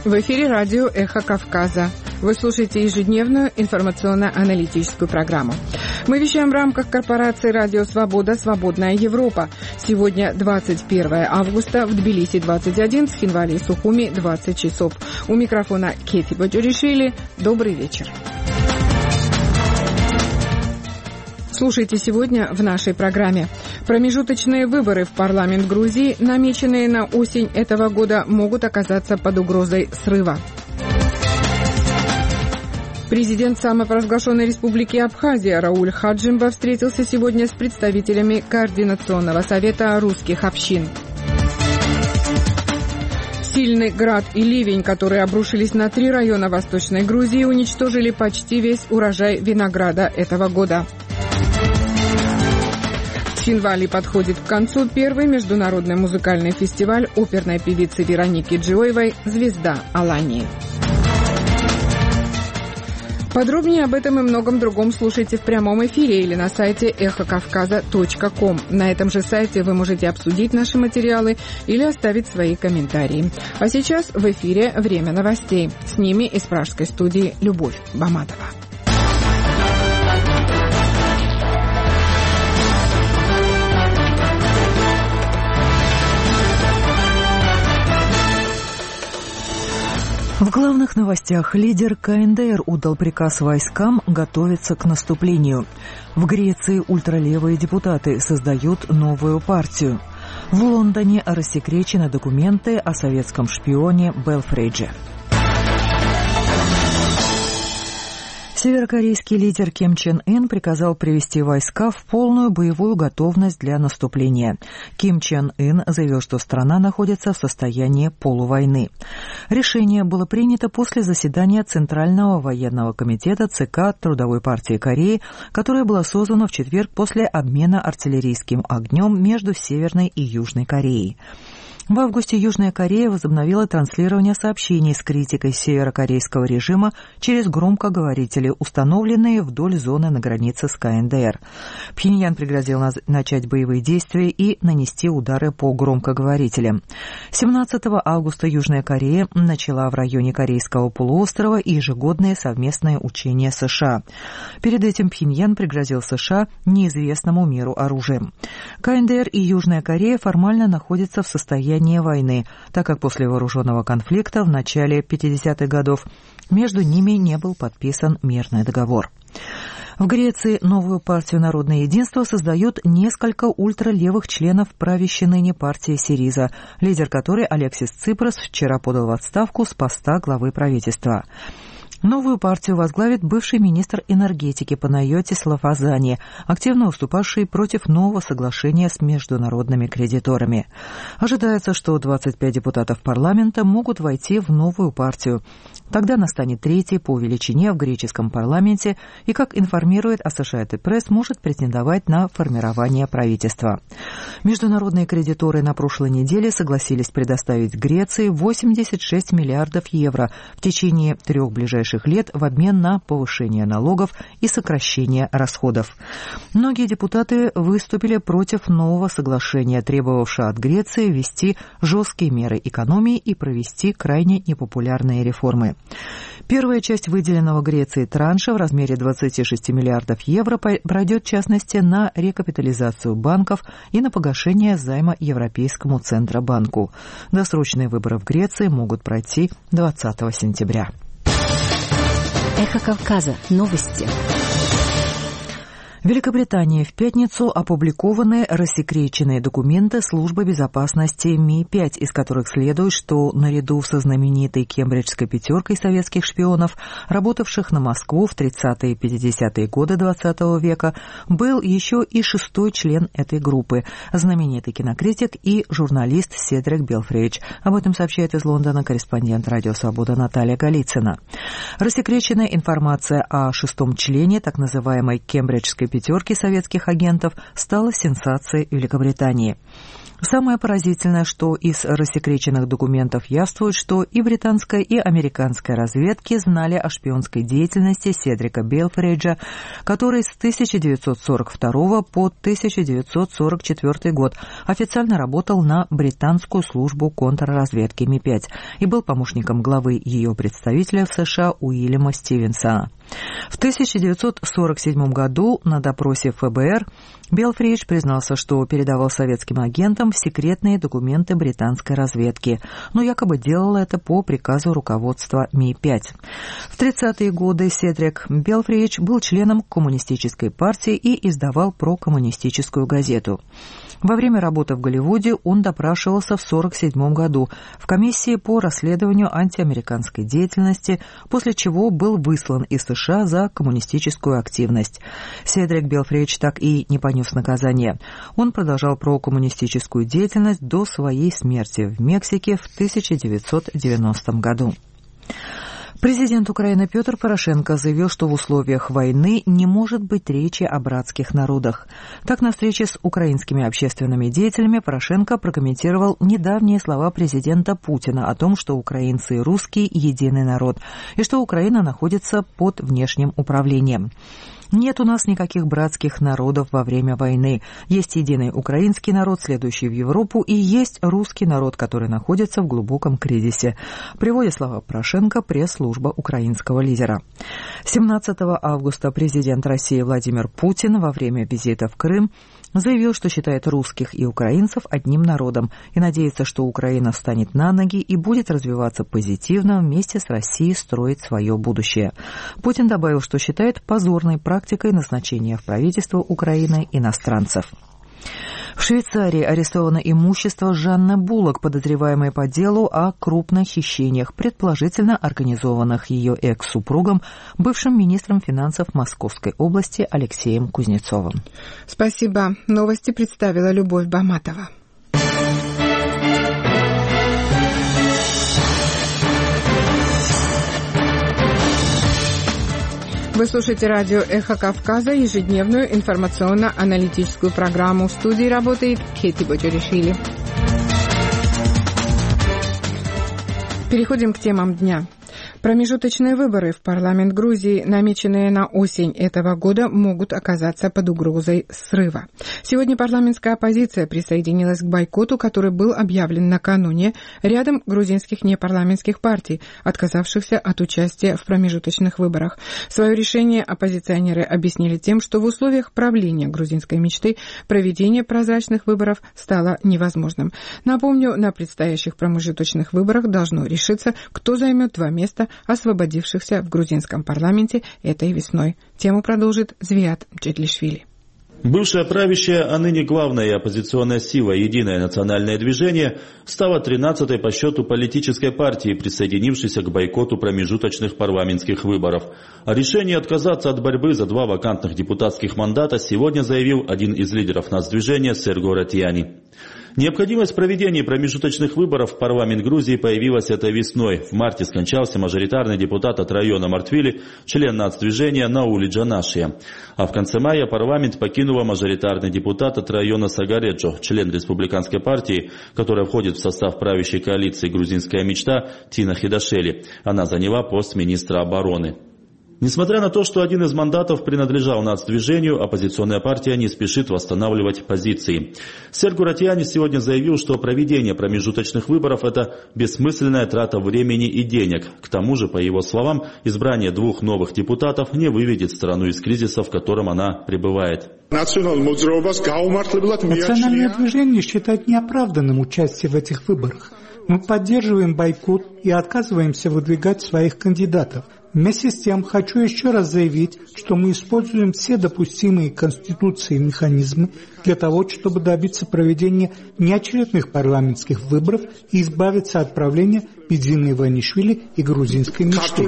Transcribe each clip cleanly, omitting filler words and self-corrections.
В эфире радио «Эхо Кавказа». Вы слушаете ежедневную информационно-аналитическую программу. Мы вещаем в рамках корпорации «Радио Свобода. Свободная Европа». Сегодня 21 августа, в Тбилиси 21, в Хинвали и Сухуми 20 часов. У микрофона Кети Баджуришвили. Добрый вечер. Слушайте сегодня в нашей программе. Промежуточные выборы в парламент Грузии, намеченные на осень этого года, могут оказаться под угрозой срыва. Президент самопровозглашенной республики Абхазия Рауль Хаджимба встретился сегодня с представителями Координационного совета русских общин. Сильный град и ливень, которые обрушились на 3 района Восточной Грузии, уничтожили почти весь урожай винограда этого года. В Хинвали подходит к концу первый международный музыкальный фестиваль оперной певицы Вероники Джиоевой «Звезда Алании». Подробнее об этом и многом другом слушайте в прямом эфире или на сайте эхокавказа.ком. На этом же сайте вы можете обсудить наши материалы или оставить свои комментарии. А сейчас в эфире «Время новостей». С ними из пражской студии Любовь Баматова. В главных новостях лидер КНДР отдал приказ войскам готовиться к наступлению. В Греции ультралевые депутаты создают новую партию. В Лондоне рассекречены документы о советском шпионе Белфридже. Северокорейский лидер Ким Чен Ын приказал привести войска в полную боевую готовность для наступления. Ким Чен Ын заявил, что страна находится в состоянии полувойны. Решение было принято после заседания Центрального военного комитета ЦК Трудовой партии Кореи, которое было создано в четверг после обмена артиллерийским огнем между Северной и Южной Кореей. В августе Южная Корея возобновила транслирование сообщений с критикой северокорейского режима через громкоговорители, установленные вдоль зоны на границе с КНДР. Пхеньян пригрозил начать боевые действия и нанести удары по громкоговорителям. 17 августа Южная Корея начала в районе Корейского полуострова ежегодные совместные учения США. Перед этим Пхеньян пригрозил США неизвестному миру оружием. КНДР и Южная Корея формально находятся в состоянии войны, так как после вооруженного конфликта в начале 50-х годов между ними не был подписан мирный договор. В Греции новую партию «Народное единство» создают несколько ультралевых членов правящей ныне партии СИРИЗА, лидер которой Алексис Ципрос вчера подал в отставку с поста главы правительства. Новую партию возглавит бывший министр энергетики Панайотис Лафазани, активно выступавший против нового соглашения с международными кредиторами. Ожидается, что 25 депутатов парламента могут войти в новую партию. Тогда она станет третьей по величине в греческом парламенте и, как информирует Associated Press, может претендовать на формирование правительства. Международные кредиторы на прошлой неделе согласились предоставить Греции 86 миллиардов евро в течение 3 ближайших лет в обмен на повышение налогов и сокращение расходов. Многие депутаты выступили против нового соглашения, требовавшего от Греции ввести жесткие меры экономии и провести крайне непопулярные реформы. Первая часть выделенного Греции транша в размере 26 миллиардов евро пройдет, в частности, на рекапитализацию банков и на погашение займа Европейскому Центробанку. Досрочные выборы в Греции могут пройти 20 сентября. Эхо Кавказа. Новости. В Великобритании в пятницу опубликованы рассекреченные документы Службы безопасности Ми-5, из которых следует, что наряду со знаменитой кембриджской пятеркой советских шпионов, работавших на Москву в 30-е и 50-е годы XX века, был еще и 6-й член этой группы, знаменитый кинокритик и журналист Седрик Белфридж. Об этом сообщает из Лондона корреспондент «Радио Свобода» Наталья Голицына. Рассекреченная информация о 6-м члене так называемой кембриджской пятерки советских агентов стала сенсацией Великобритании. Самое поразительное, что из рассекреченных документов явствует, что и британская, и американская разведки знали о шпионской деятельности Седрика Белфриджа, который с 1942 по 1944 год официально работал на британскую службу контрразведки Ми-5 и был помощником главы ее представителя в США Уильяма Стивенсона. В 1947 году на допросе ФБР Белфридж признался, что передавал советским агентам секретные документы британской разведки, но якобы делал это по приказу руководства Ми-5. В 30-е годы Седрик Белфридж был членом коммунистической партии и издавал прокоммунистическую газету. Во время работы в Голливуде он допрашивался в 1947 году в комиссии по расследованию антиамериканской деятельности, после чего был выслан из США за коммунистическую активность. Седрик Белфридж так и не понес наказание. Он продолжал прокоммунистическую деятельность до своей смерти в Мексике в 1990 году. Президент Украины Петр Порошенко заявил, что в условиях войны не может быть речи о братских народах. Так, на встрече с украинскими общественными деятелями Порошенко прокомментировал недавние слова президента Путина о том, что украинцы и русские – единый народ, и что Украина находится под внешним управлением. Нет у нас никаких братских народов во время войны. Есть единый украинский народ, следующий в Европу, и есть русский народ, который находится в глубоком кризисе. Приводит слова Порошенко пресс-служба украинского лидера. 17 августа президент России Владимир Путин во время визита в Крым заявил, что считает русских и украинцев одним народом и надеется, что Украина встанет на ноги и будет развиваться позитивно, вместе с Россией строить свое будущее. Путин добавил, что считает позорной практикой назначения в правительство Украины иностранцев. В Швейцарии арестовано имущество Жанны Буллок, подозреваемой по делу о крупных хищениях, предположительно организованных ее экс-супругом, бывшим министром финансов Московской области Алексеем Кузнецовым. Спасибо. Новости представила Любовь Баматова. Вы слушаете радио «Эхо Кавказа», ежедневную информационно-аналитическую программу. В студии работает Кетти Боджоришвили. Переходим к темам дня. Промежуточные выборы в парламент Грузии, намеченные на осень этого года, могут оказаться под угрозой срыва. Сегодня парламентская оппозиция присоединилась к бойкоту, который был объявлен накануне рядом грузинских непарламентских партий, отказавшихся от участия в промежуточных выборах. Свое решение оппозиционеры объяснили тем, что в условиях правления грузинской мечты проведение прозрачных выборов стало невозможным. Напомню, на предстоящих промежуточных выборах должно решиться, кто займет 2 места, освободившихся в грузинском парламенте этой весной. Тему продолжит Звиат Джедлишвили. Бывшая правящая, а ныне главная оппозиционная сила «Единое национальное движение» стала 13-й по счету политической партией, присоединившейся к бойкоту промежуточных парламентских выборов. О решении отказаться от борьбы за 2 вакантных депутатских мандата сегодня заявил один из лидеров нацдвижения Серго Ратьяни. Необходимость проведения промежуточных выборов в парламент Грузии появилась этой весной. В марте скончался мажоритарный депутат от района Мартвили, член нацдвижения Наули Джанашия. А в конце мая парламент покинула мажоритарный депутат от района Сагареджо, член республиканской партии, которая входит в состав правящей коалиции «Грузинская мечта» Тина Хидашели. Она заняла пост министра обороны. Несмотря на то, что один из мандатов принадлежал нацдвижению, оппозиционная партия не спешит восстанавливать позиции. Серго Ратьяни сегодня заявил, что проведение промежуточных выборов – это бессмысленная трата времени и денег. К тому же, по его словам, избрание 2 новых депутатов не выведет страну из кризиса, в котором она пребывает. Национальное движение считает неоправданным участие в этих выборах. Мы поддерживаем бойкот и отказываемся выдвигать своих кандидатов. Вместе с тем хочу еще раз заявить, что мы используем все допустимые Конституцией механизмы для того, чтобы добиться проведения неочередных парламентских выборов и избавиться от правления Бидзина Иванишвили и грузинской мечты.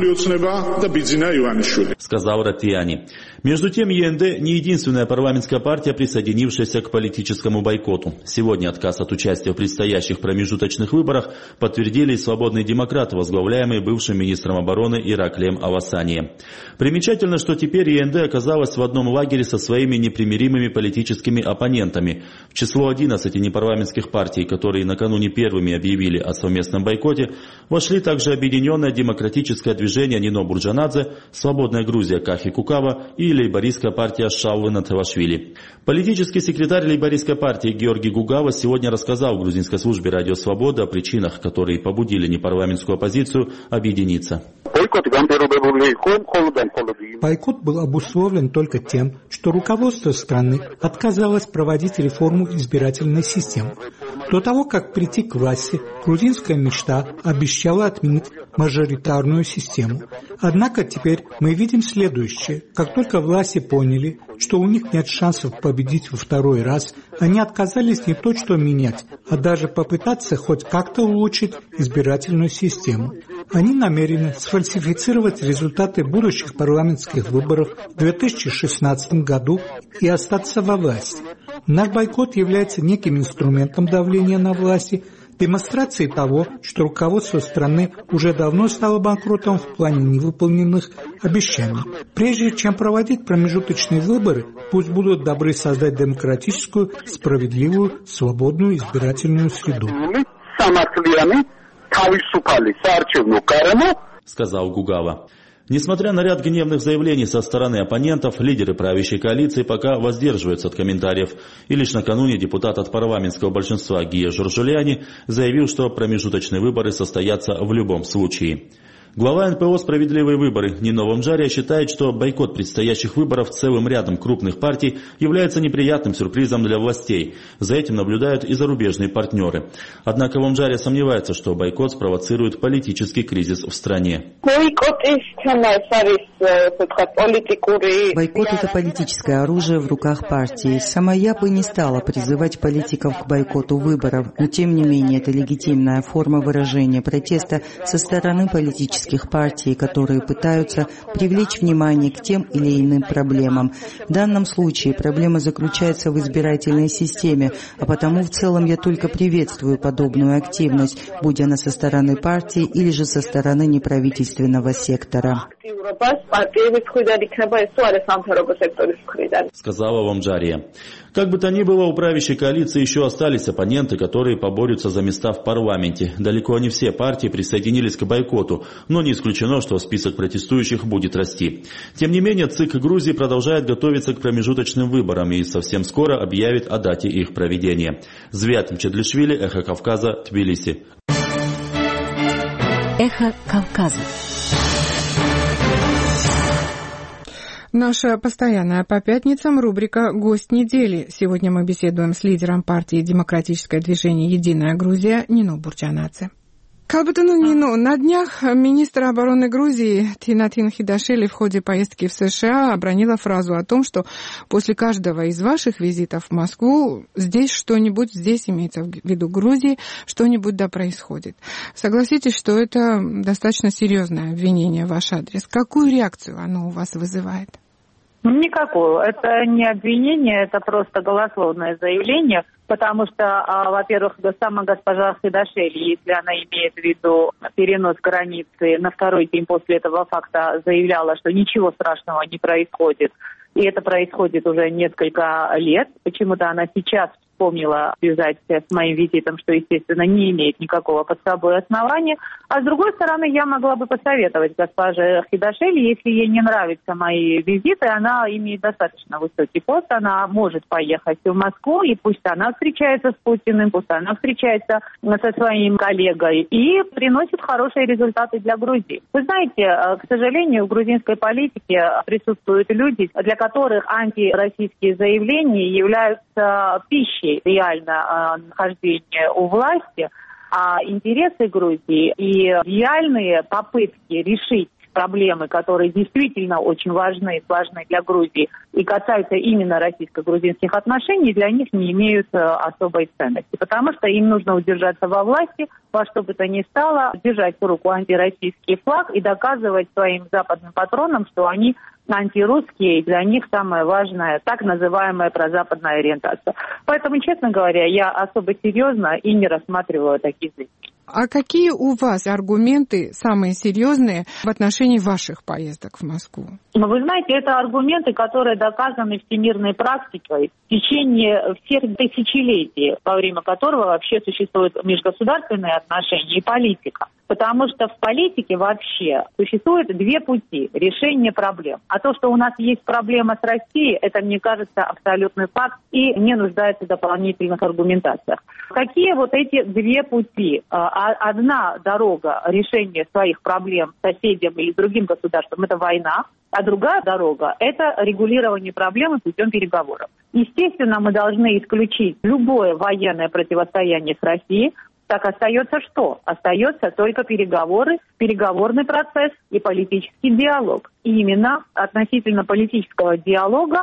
Сказал Ратьяни. Между тем, ЕНД не единственная парламентская партия, присоединившаяся к политическому бойкоту. Сегодня отказ от участия в предстоящих промежуточных выборах подтвердили и свободные демократы, возглавляемые бывшим министром обороны Ираклием Юрием Авасанием. Примечательно, что теперь ЕНД оказалась в одном лагере со своими непримиримыми политическими оппонентами. В число 11 непарламентских партий, которые накануне первыми объявили о совместном бойкоте, вошли также Объединенное демократическое движение Нино Бурджанадзе, Свободная Грузия Кафи Кукава и лейбористская партия Шаулы Натавашвили. Политический секретарь лейбористской партии Георгий Гугава сегодня рассказал в грузинской службе «Радио Свобода» о причинах, которые побудили непарламентскую оппозицию объединиться. Бойкот был обусловлен только тем, что руководство страны отказалось проводить реформу избирательной системы. До того, как прийти к власти, грузинская мечта обещала отменить мажоритарную систему. Однако теперь мы видим следующее. Как только власти поняли, что у них нет шансов победить во второй раз, они отказались не то что менять, а даже попытаться хоть как-то улучшить избирательную систему. Они намерены сфальсифицировать результаты будущих парламентских выборов в 2016 году и остаться во власти. Наш бойкот является неким инструментом давления на власти, демонстрацией того, что руководство страны уже давно стало банкротом в плане невыполненных обещаний. Прежде чем проводить промежуточные выборы, пусть будут добры создать демократическую, справедливую, свободную избирательную среду. Сказал Гугава. Несмотря на ряд гневных заявлений со стороны оппонентов, лидеры правящей коалиции пока воздерживаются от комментариев. И лишь накануне депутат от парламентского большинства Гия Жоржуляни заявил, что промежуточные выборы состоятся в любом случае. Глава НПО «Справедливые выборы» Нино Вамджария считает, что бойкот предстоящих выборов целым рядом крупных партий является неприятным сюрпризом для властей. За этим наблюдают и зарубежные партнеры. Однако Вамджария сомневается, что бойкот спровоцирует политический кризис в стране. Бойкот – это политическое оружие в руках партии. Сама я бы не стала призывать политиков к бойкоту выборов, но тем не менее это легитимная форма выражения протеста со стороны политических партий, которые пытаются привлечь внимание к тем или иным проблемам. В данном случае проблема заключается в избирательной системе, а потому в целом я только приветствую подобную активность, будь она со стороны партии или же со стороны неправительственного сектора. Сказала Вамджария. Как бы то ни было, у правящей коалиции еще остались оппоненты, которые поборются за места в парламенте. Далеко не все партии присоединились к бойкоту, но не исключено, что список протестующих будет расти. Тем не менее, ЦИК Грузии продолжает готовиться к промежуточным выборам и совсем скоро объявит о дате их проведения. Звят Мчедлишвили, Эхо Кавказа, Тбилиси. Эхо Кавказа. Наша постоянная по пятницам рубрика «Гость недели». Сегодня мы беседуем с лидером партии «Демократическое движение «Единая Грузия» Нино Бурджанадзе. Калбатану Нино, на днях министр обороны Грузии Тинатин Хидашвили в ходе поездки в США обронила фразу о том, что после каждого из ваших визитов в Москву здесь имеется в виду Грузии, что-нибудь да происходит. Согласитесь, что это достаточно серьезное обвинение в ваш адрес. Какую реакцию оно у вас вызывает? Никакую. Это не обвинение, это просто голословное заявление, потому что, во-первых, сама госпожа Хидашвили, если она имеет в виду перенос границы на второй день после этого факта, заявляла, что ничего страшного не происходит. И это происходит уже несколько лет. Почему-то она сейчас вспомнила связать с моим визитом, что, естественно, не имеет никакого под собой основания. А с другой стороны, я могла бы посоветовать госпоже Хидашвили, если ей не нравятся мои визиты, она имеет достаточно высокий пост, она может поехать в Москву, и пусть она встречается с Путиным, пусть она встречается со своим коллегой и приносит хорошие результаты для Грузии. Вы знаете, к сожалению, в грузинской политике присутствуют люди, для которых антироссийские заявления являются пищей реально нахождения у власти, а интересы Грузии и реальные попытки решить проблемы, которые действительно очень важны для Грузии и касаются именно российско-грузинских отношений, для них не имеют особой ценности, потому что им нужно удержаться во власти, во что бы то ни стало, держать в руку антироссийский флаг и доказывать своим западным патронам, что они антирусские, и для них самое важное так называемая прозападная ориентация. Поэтому, честно говоря, я особо серьезно и не рассматриваю такие заявления. А какие у вас аргументы самые серьезные в отношении ваших поездок в Москву? Но вы знаете, это аргументы, которые доказаны всемирной практикой в течение всех тысячелетий, во время которого вообще существуют межгосударственные отношения и политика. Потому что в политике вообще существует две пути решения проблем. А то, что у нас есть проблема с Россией, это, мне кажется, абсолютный факт и не нуждается в дополнительных аргументациях. Какие вот эти две пути? Одна дорога решения своих проблем соседям или другим государствам – это война, а другая дорога – это регулирование проблемы путем переговоров. Естественно, мы должны исключить любое военное противостояние с Россией. Так остается что? Остается только переговоры, переговорный процесс и политический диалог. И именно относительно политического диалога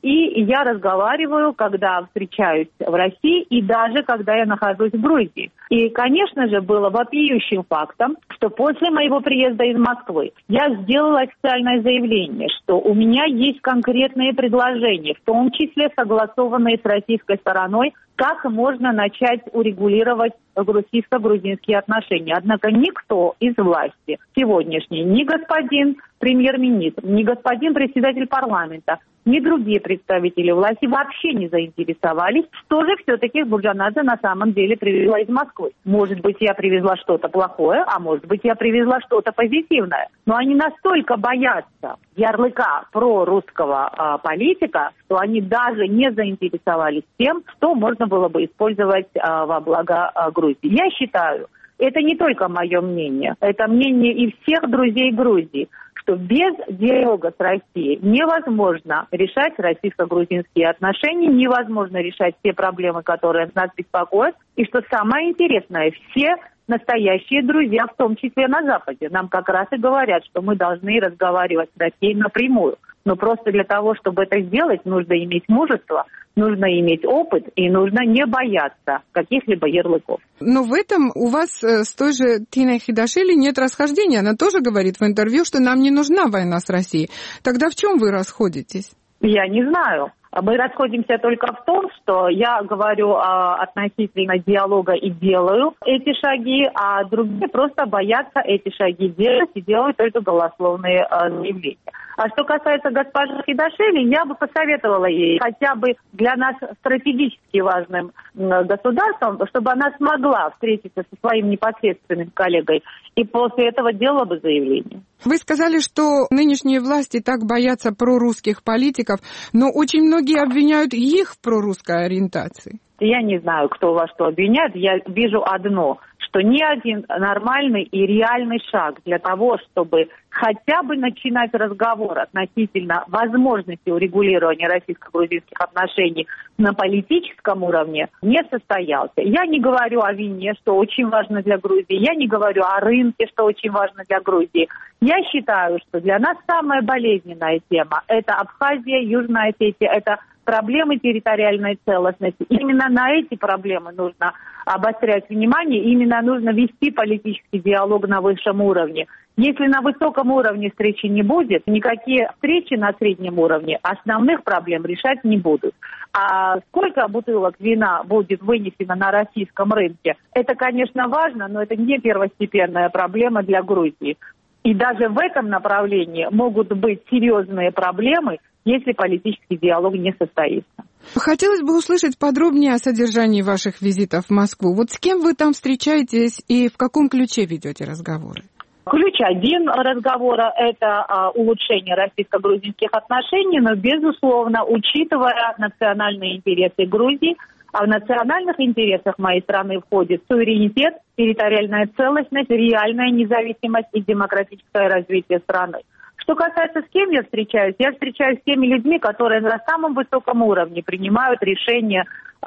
и я разговариваю, когда встречаюсь в России и даже когда я нахожусь в Грузии. И, конечно же, было вопиющим фактом, что после моего приезда из Москвы я сделала официальное заявление, что у меня есть конкретные предложения, в том числе согласованные с российской стороной, как можно начать урегулировать российско-грузинские отношения. Однако никто из власти сегодняшней, ни господин премьер-министр, ни господин председатель парламента, ни другие представители власти вообще не заинтересовались, что же все-таки Бурджанадзе на самом деле привезла из Москвы. Может быть, я привезла что-то плохое, а может быть, я привезла что-то позитивное. Но они настолько боятся ярлыка прорусского политика, что они даже не заинтересовались тем, что можно было бы использовать во благо Грузии. Я считаю, это не только мое мнение, это мнение и всех друзей Грузии, что без диалога с Россией невозможно решать российско-грузинские отношения, невозможно решать те проблемы, которые нас беспокоят. И что самое интересное, все настоящие друзья, в том числе на Западе, нам как раз и говорят, что мы должны разговаривать с Россией напрямую. Но просто для того, чтобы это сделать, нужно иметь мужество, нужно иметь опыт и нужно не бояться каких-либо ярлыков. Но в этом у вас с той же Тиной Хидашвили нет расхождения. Она тоже говорит в интервью, что нам не нужна война с Россией. Тогда в чем вы расходитесь? Я не знаю. Мы расходимся только в том, что я говорю относительно диалога и делаю эти шаги, а другие просто боятся эти шаги делать и делают только голословные заявления. А что касается госпожи Хидашвили, я бы посоветовала ей хотя бы для нас стратегически важным государством, чтобы она смогла встретиться со своим непосредственным коллегой и после этого делала бы заявление. Вы сказали, что нынешние власти так боятся прорусских политиков, но очень многие обвиняют их в прорусской ориентации. Я не знаю, кто во что обвиняет. Я вижу одно, что ни один нормальный и реальный шаг для того, чтобы хотя бы начинать разговор относительно возможности урегулирования российско-грузинских отношений на политическом уровне, не состоялся. Я не говорю о вине, что очень важно для Грузии, я не говорю о рынке, что очень важно для Грузии. Я считаю, что для нас самая болезненная тема – это Абхазия, Южная Осетия, это проблемы территориальной целостности. Именно на эти проблемы нужно обострять внимание, именно нужно вести политический диалог на высшем уровне. Если на высоком уровне встречи не будет, никакие встречи на среднем уровне основных проблем решать не будут. А сколько бутылок вина будет вынесено на российском рынке, это, конечно, важно, но это не первостепенная проблема для Грузии. И даже в этом направлении могут быть серьезные проблемы, если политический диалог не состоится. Хотелось бы услышать подробнее о содержании ваших визитов в Москву. Вот с кем вы там встречаетесь и в каком ключе ведете разговоры? Ключ один разговора – это улучшение российско-грузинских отношений, но, безусловно, учитывая национальные интересы Грузии, а в национальных интересах моей страны входит суверенитет, территориальная целостность, реальная независимость и демократическое развитие страны. Что касается, с кем я встречаюсь с теми людьми, которые на самом высоком уровне принимают решения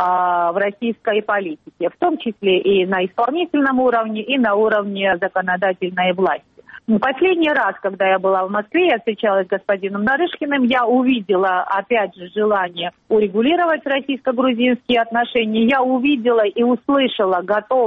в российской политике, в том числе и на исполнительном уровне, и на уровне законодательной власти. Последний раз, когда я была в Москве, я встречалась с господином Нарышкиным, я увидела, опять же, желание урегулировать российско-грузинские отношения, я увидела и услышала готовность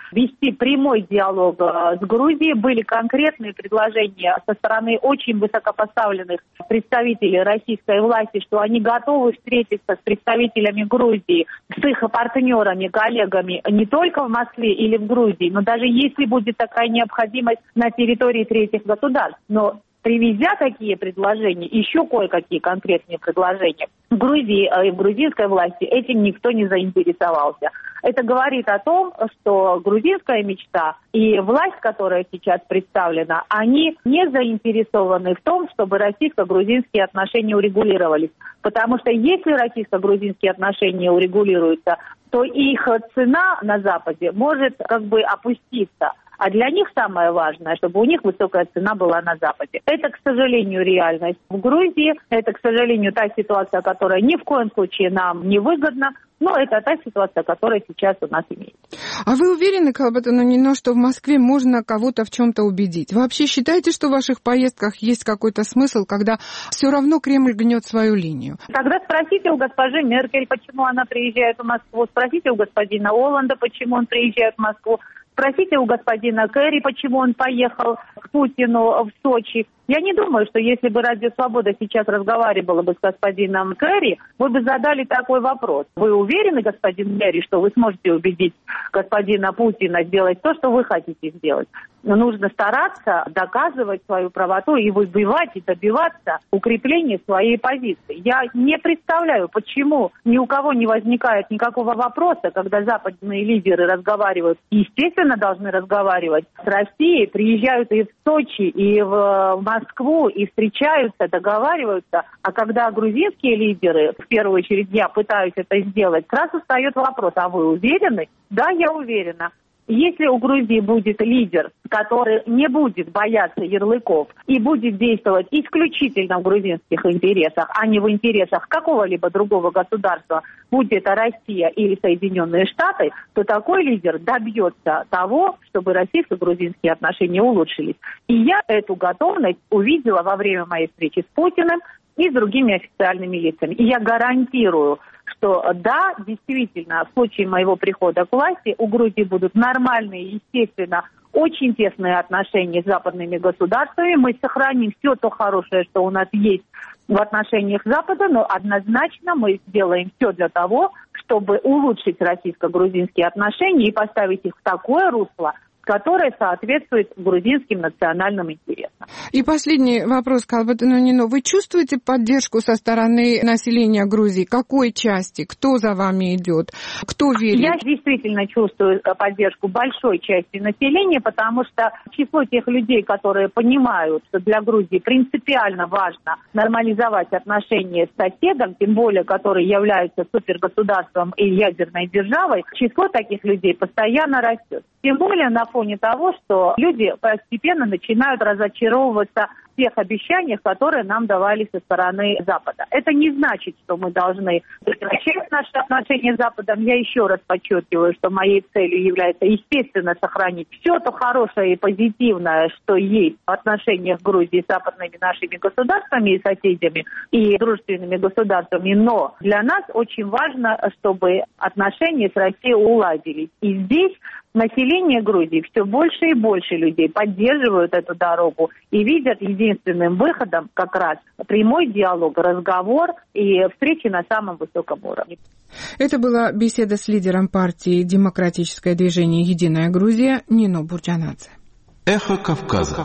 вести прямой диалог с Грузией. Были конкретные предложения со стороны очень высокопоставленных представителей российской власти, что они готовы встретиться с представителями Грузии, с их партнерами, коллегами не только в Москве или в Грузии, но даже если будет такая необходимость на территории третьих государств. Но привезя такие предложения, еще кое-какие конкретные предложения, в Грузии и в грузинской власти этим никто не заинтересовался. Это говорит о том, что грузинская мечта и власть, которая сейчас представлена, они не заинтересованы в том, чтобы российско-грузинские отношения урегулировались. Потому что если российско-грузинские отношения урегулируются, то их цена на Западе может опуститься. А для них самое важное, чтобы у них высокая цена была на Западе. Это, к сожалению, реальность в Грузии. Это, к сожалению, та ситуация, которая ни в коем случае нам не выгодна. Но это та ситуация, которая сейчас у нас имеется. А вы уверены, Калбатану, что в Москве можно кого-то в чем-то убедить? Вы вообще считаете, что в ваших поездках есть какой-то смысл, когда все равно Кремль гнет свою линию? Тогда спросите у госпожи Меркель, почему она приезжает в Москву. Спросите у господина Олланда, почему он приезжает в Москву. Спросите у господина Керри, почему он поехал к Путину в Сочи. Я не думаю, что если бы Радио Свобода сейчас разговаривала бы с господином Керри, вы бы задали такой вопрос. Вы уверены, господин Керри, что вы сможете убедить господина Путина сделать то, что вы хотите сделать? Но нужно стараться доказывать свою правоту и выбивать, и добиваться укрепления своей позиции. Я не представляю, почему ни у кого не возникает никакого вопроса, когда западные лидеры разговаривают, естественно, должны разговаривать с Россией, приезжают и в Сочи, и в Москву, и встречаются, договариваются. А когда грузинские лидеры, в первую очередь я пытаюсь это сделать, сразу встает вопрос: а вы уверены? Да, я уверена. Если у Грузии будет лидер, который не будет бояться ярлыков и будет действовать исключительно в грузинских интересах, а не в интересах какого-либо другого государства, будь это Россия или Соединенные Штаты, то такой лидер добьется того, чтобы российско-грузинские отношения улучшились. И я эту готовность увидела во время моей встречи с Путиным и с другими официальными лицами. И я гарантирую, что да, действительно, в случае моего прихода к власти у Грузии будут нормальные, естественно, очень тесные отношения с западными государствами. Мы сохраним все то хорошее, что у нас есть в отношениях с Западом, но однозначно мы сделаем все для того, чтобы улучшить российско-грузинские отношения и поставить их в такое русло, которая соответствует грузинским национальным интересам. И последний вопрос, Калбатану Нино. Вы чувствуете поддержку со стороны населения Грузии? Какой части? Кто за вами идет? Кто верит? Я действительно чувствую поддержку большой части населения, потому что число тех людей, которые понимают, что для Грузии принципиально важно нормализовать отношения с соседом, тем более, который является супергосударством и ядерной державой, число таких людей постоянно растет. Тем более на фоне того, что люди постепенно начинают разочаровываться в тех обещаниях, которые нам давали со стороны Запада. Это не значит, что мы должны прекращать наши отношения с Западом. Я еще раз подчеркиваю, что моей целью является, естественно, сохранить все то хорошее и позитивное, что есть в отношениях Грузии с западными нашими государствами и соседями, и дружественными государствами. Но для нас очень важно, чтобы отношения с Россией уладились. И здесь население Грузии, все больше и больше людей поддерживают эту дорогу и видят единственным выходом как раз прямой диалог, разговор и встречи на самом высоком уровне. Это была беседа с лидером партии «Демократическое движение «Единая Грузия» Нино Бурджанадзе. Эхо Кавказа.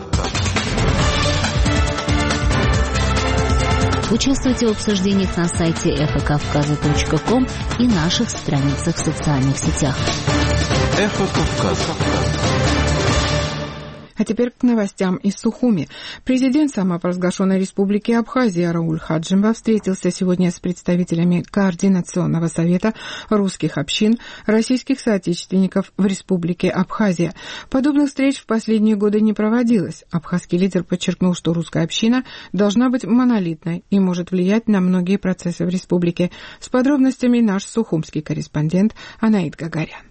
Участвуйте в обсуждениях на сайте эхокавказа.ком и наших страницах в социальных сетях. Эхо Кавказа. А теперь к новостям из Сухуми. Президент самопровозглашенной республики Абхазия Рауль Хаджимба встретился сегодня с представителями Координационного совета русских общин российских соотечественников в республике Абхазия. Подобных встреч в последние годы не проводилось. Абхазский лидер подчеркнул, что русская община должна быть монолитной и может влиять на многие процессы в республике. С подробностями наш сухумский корреспондент Анаид Гагарян.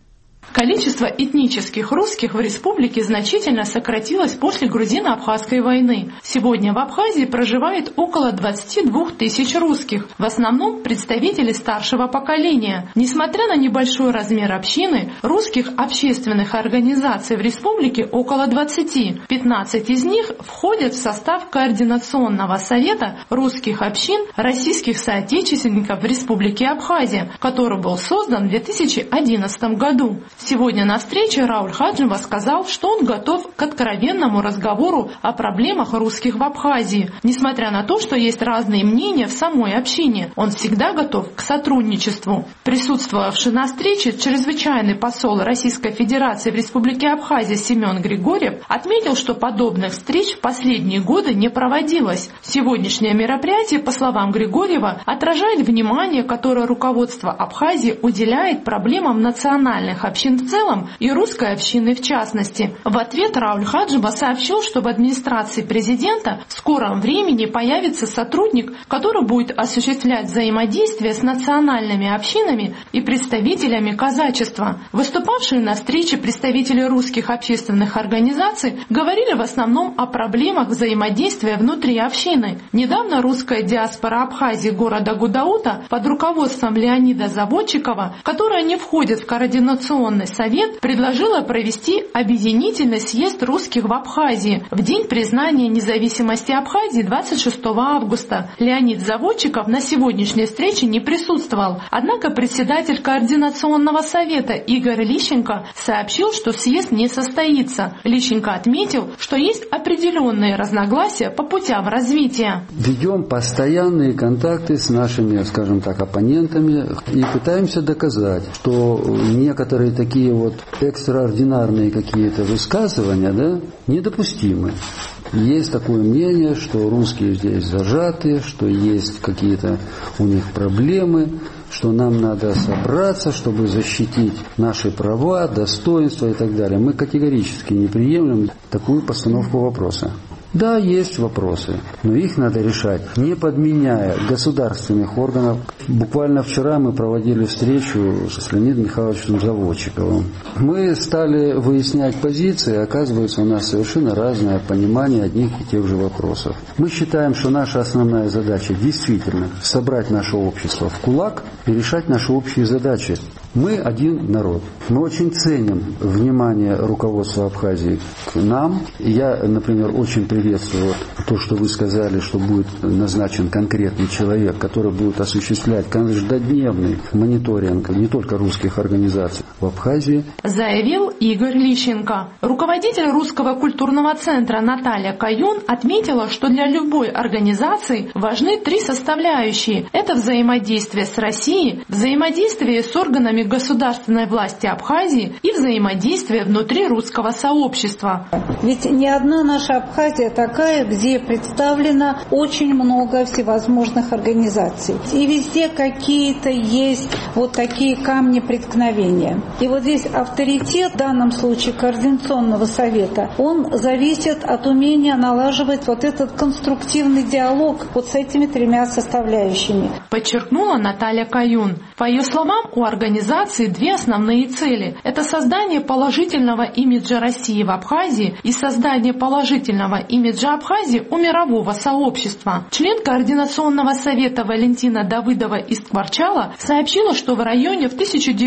Количество этнических русских в республике значительно сократилось после грузино-абхазской войны. Сегодня в Абхазии проживает около 22 тысяч русских, в основном представители старшего поколения. Несмотря на небольшой размер общины, русских общественных организаций в республике около 20. 15 из них входят в состав Координационного совета русских общин российских соотечественников в республике Абхазия, который был создан в 2011 году. Сегодня на встрече Рауль Хаджиба сказал, что он готов к откровенному разговору о проблемах русских в Абхазии. Несмотря на то, что есть разные мнения в самой общине, он всегда готов к сотрудничеству. Присутствовавший на встрече чрезвычайный посол Российской Федерации в республике Абхазия Семен Григорьев отметил, что подобных встреч в последние годы не проводилось. Сегодняшнее мероприятие, по словам Григорьева, отражает внимание, которое руководство Абхазии уделяет проблемам национальных общин в целом и русской общины в частности. В ответ Рауль Хаджиба сообщил, что в администрации президента в скором времени появится сотрудник, который будет осуществлять взаимодействие с национальными общинами и представителями казачества. Выступавшие на встрече представители русских общественных организаций говорили в основном о проблемах взаимодействия внутри общины. Недавно русская диаспора Абхазии города Гудаута под руководством Леонида Заводчикова, которая не входит в Координационный совет, предложила провести объединительный съезд русских в Абхазии в день признания независимости Абхазии 26 августа. Леонид Заводчиков на сегодняшней встрече не присутствовал, однако председатель Координационного совета Игорь Лищенко сообщил, что съезд не состоится. Лищенко отметил, что есть определенные разногласия по путям развития. Ведем постоянные контакты с нашими, скажем так, оппонентами и пытаемся доказать, что некоторые такие вот экстраординарные какие-то высказывания, да, недопустимы. Есть такое мнение, что русские здесь зажаты, что есть какие-то у них проблемы, что нам надо собраться, чтобы защитить наши права, достоинства и так далее. Мы категорически не приемлем такую постановку вопроса. Да, есть вопросы, но их надо решать, не подменяя государственных органов. Буквально вчера мы проводили встречу с Леонидом Михайловичем Заводчиковым. Мы стали выяснять позиции, оказывается, у нас совершенно разное понимание одних и тех же вопросов. Мы считаем, что наша основная задача действительно собрать наше общество в кулак и решать наши общие задачи. Мы один народ. Мы очень ценим внимание руководства Абхазии к нам. Я, например, очень приветствую то, что вы сказали, что будет назначен конкретный человек, который будет осуществлять каждодневный мониторинг не только русских организаций в Абхазии. Заявил Игорь Лищенко. Руководитель Русского культурного центра Наталья Каюн отметила, что для любой организации важны три составляющие. Это взаимодействие с Россией, взаимодействие с органами государственной власти Абхазии и взаимодействие внутри русского сообщества. Ведь не одна наша Абхазия такая, где представлено очень много всевозможных организаций. И везде какие-то есть вот такие камни преткновения. И вот здесь авторитет, в данном случае Координационного совета, он зависит от умения налаживать вот этот конструктивный диалог вот с этими тремя составляющими. Подчеркнула Наталья Каюн. По ее словам, у организации две основные цели. Это создание положительного имиджа России в Абхазии и создание положительного имиджа Абхазии у мирового сообщества. Член Координационного совета Валентина Давыдова из Скворчала сообщила, что в районе в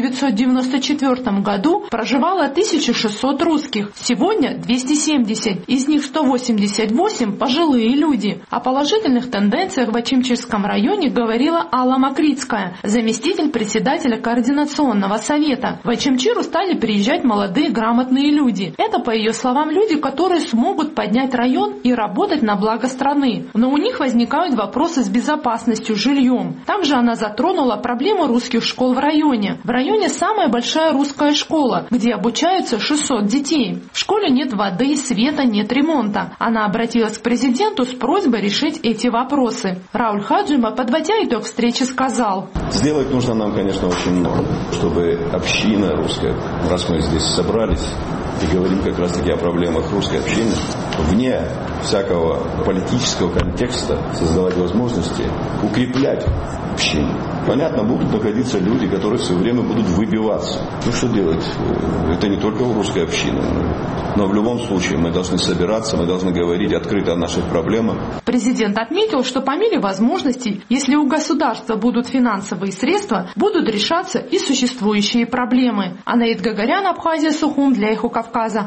1994 году проживало 1600 русских. Сегодня 270, из них 188 пожилые люди. О положительных тенденциях в Ачимчирском районе говорила Алла Макритская, заместитель председателя Координационного совета. В Ачимчиру стали приезжать молодые грамотные люди. Это, по ее словам, люди, которые смогут поднять район и работать на благо страны. Но у них возникают вопросы с безопасностью, жильем. Также она затронула проблему русских школ в районе. В районе самая большая русская школа, где обучаются 600 детей. В школе нет воды, света, нет ремонта. Она обратилась к президенту с просьбой решить эти вопросы. Рауль Хаджиба, подводя итог встречи, сказал: сделать нужно нам, конечно, очень много, чтобы община русская, раз мы здесь собрались и говорим как раз-таки о проблемах русской общины, вне всякого политического контекста, создавать возможности укреплять общение. Понятно, будут находиться люди, которые в свое время будут выбиваться. Ну что делать? Это не только русская община. Но в любом случае мы должны собираться, мы должны говорить открыто о наших проблемах. Президент отметил, что по мере возможностей, если у государства будут финансовые средства, будут решаться и существующие проблемы. Анаит Гагарян, Абхазия, Сухум для Эхо Кавказа.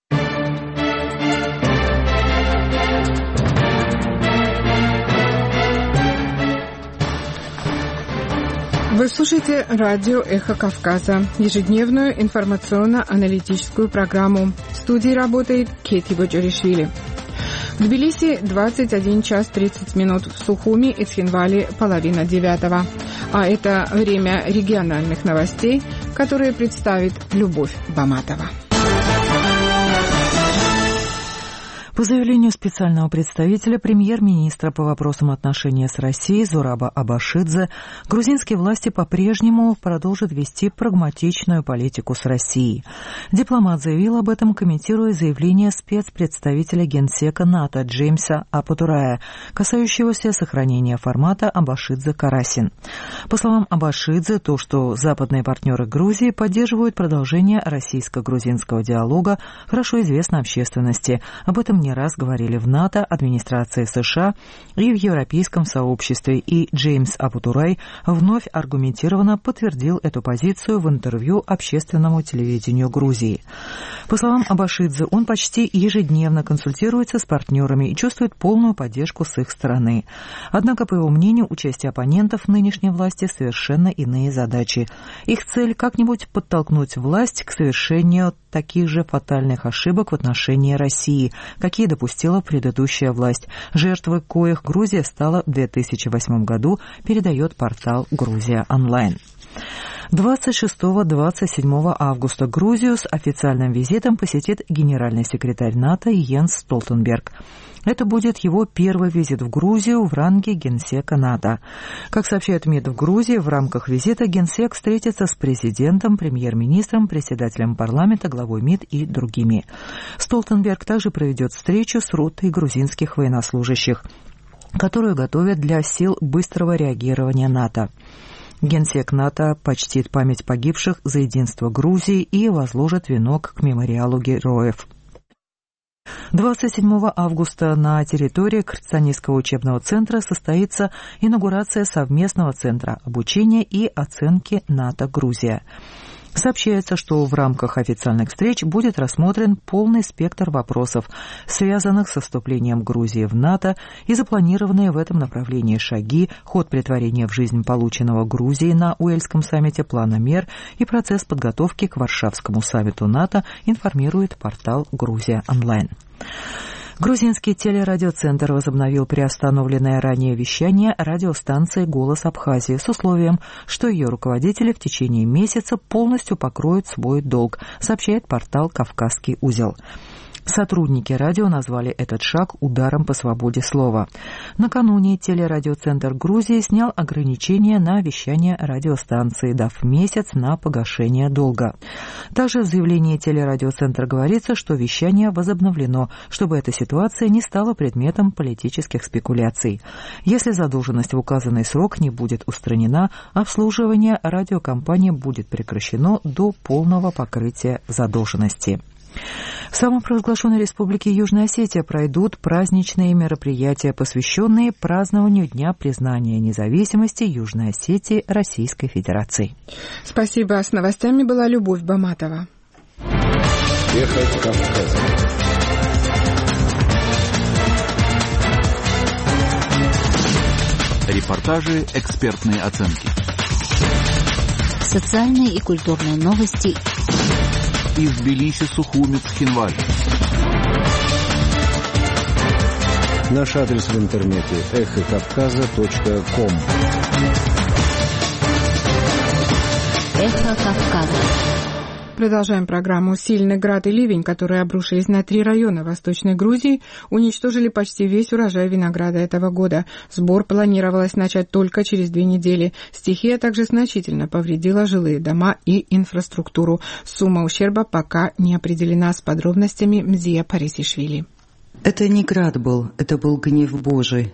Вы слушаете радио «Эхо Кавказа», ежедневную информационно-аналитическую программу. В студии работает Кети Боджаришвили. В Тбилиси 21 час 30 минут, в Сухуми и Цхинвале 8:30. А это время региональных новостей, которые представит Любовь Баматова. По заявлению специального представителя премьер-министра по вопросам отношений с Россией Зураба Абашидзе, грузинские власти по-прежнему продолжат вести прагматичную политику с Россией. Дипломат заявил об этом, комментируя заявление спецпредставителя Генсека НАТО Джеймса Апатурая, касающегося сохранения формата Абашидзе-Карасин. По словам Абашидзе, то, что западные партнеры Грузии поддерживают продолжение российско-грузинского диалога, хорошо известно общественности. Об этом не раз говорили в НАТО, администрации США и в Европейском сообществе, и Джеймс Апатурай вновь аргументированно подтвердил эту позицию в интервью общественному телевидению Грузии. По словам Абашидзе, он почти ежедневно консультируется с партнерами и чувствует полную поддержку с их стороны. Однако, по его мнению, у части оппонентов нынешней власти совершенно иные задачи. Их цель – как-нибудь подтолкнуть власть к совершению таких же фатальных ошибок в отношении России, какие допустила предыдущая власть, жертвой коих Грузия стала в 2008 году, передает портал «Грузия онлайн». 26-27 августа Грузию с официальным визитом посетит генеральный секретарь НАТО Йенс Столтенберг. Это будет его первый визит в Грузию в ранге генсека НАТО. Как сообщает МИД в Грузии, в рамках визита генсек встретится с президентом, премьер-министром, председателем парламента, главой МИД и другими. Столтенберг также проведет встречу с ротой грузинских военнослужащих, которую готовят для сил быстрого реагирования НАТО. Генсек НАТО почтит память погибших за единство Грузии и возложит венок к мемориалу героев. 27 августа на территории Кыргызстанского учебного центра состоится инаугурация совместного центра обучения и оценки НАТО-Грузия. Сообщается, что в рамках официальных встреч будет рассмотрен полный спектр вопросов, связанных со вступлением Грузии в НАТО, и запланированные в этом направлении шаги, ход претворения в жизнь полученного Грузией на Уэльском саммите плана мер и процесс подготовки к Варшавскому саммиту НАТО, информирует портал «Грузия онлайн». Грузинский телерадиоцентр возобновил приостановленное ранее вещание радиостанции «Голос Абхазии» с условием, что ее руководители в течение месяца полностью покроют свой долг, сообщает портал «Кавказский узел». Сотрудники радио назвали этот шаг ударом по свободе слова. Накануне телерадиоцентр Грузии снял ограничения на вещание радиостанции, дав месяц на погашение долга. Также в заявлении телерадиоцентра говорится, что вещание возобновлено, чтобы эта ситуация не стала предметом политических спекуляций. Если задолженность в указанный срок не будет устранена, обслуживание радиокомпании будет прекращено до полного покрытия задолженности. В самопровозглашенной республике Южная Осетия пройдут праздничные мероприятия, посвященные празднованию Дня признания независимости Южной Осетии Российской Федерации. Спасибо. С новостями была Любовь Баматова. Эхо Кавказа. Репортажи, экспертные оценки. Социальные и культурные новости. Из Тбилиси, Сухуми, Цхинвале. Наш адрес в интернете эхокавказа.ком. Эхо Кавказа. Продолжаем программу. Сильный град и ливень, которые обрушились на 3 района Восточной Грузии, уничтожили почти весь урожай винограда этого года. Сбор планировалось начать только через 2 недели. Стихия также значительно повредила жилые дома и инфраструктуру. Сумма ущерба пока не определена. С подробностями Мзия Парисишвили. Это не град был, это был гнев Божий.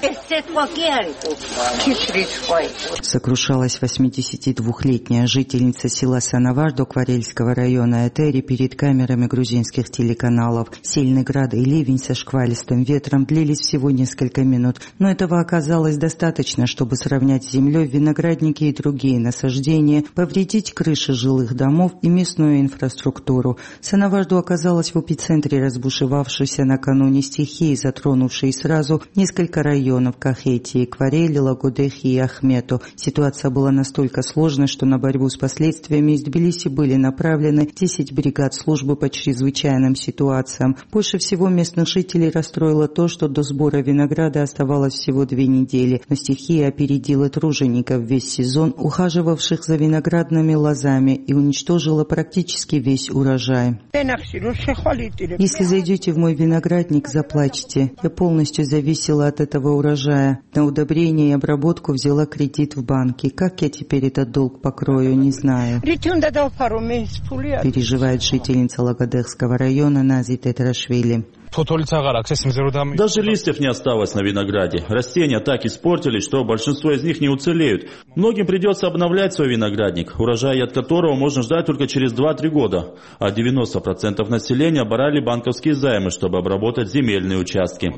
Сокрушалась 82-летняя жительница села Санавардо Кварельского района Этери перед камерами грузинских телеканалов. Сильный град и ливень со шквалистым ветром длились всего несколько минут, но этого оказалось достаточно, чтобы сравнять с землей виноградники и другие насаждения, повредить крыши жилых домов и местную инфраструктуру. Санавардо оказалась в эпицентре разбушевавшейся накануне стихии, затронувшей сразу несколько районов Кахетии, Кварели, Лагодехи и Ахмету. Ситуация была настолько сложной, что на борьбу с последствиями из Тбилиси были направлены 10 бригад службы по чрезвычайным ситуациям. Больше всего местных жителей расстроило то, что до сбора винограда оставалось всего 2 недели, но стихия опередила тружеников весь сезон, ухаживавших за виноградными лозами, и уничтожила практически весь урожай. Если зайдете в мой виноградник, заплачьте. Я полностью зависела от этого урожая. На удобрение и обработку взяла кредит в банке. Как я теперь этот долг покрою, не знаю. Переживает жительница Лагодехского района Нази Тетрашвили. Даже листьев не осталось на винограде. Растения так испортились, что большинство из них не уцелеют. Многим придется обновлять свой виноградник, урожай от которого можно ждать только через 2-3 года. А 90% населения брали банковские займы, чтобы обработать земельные участки.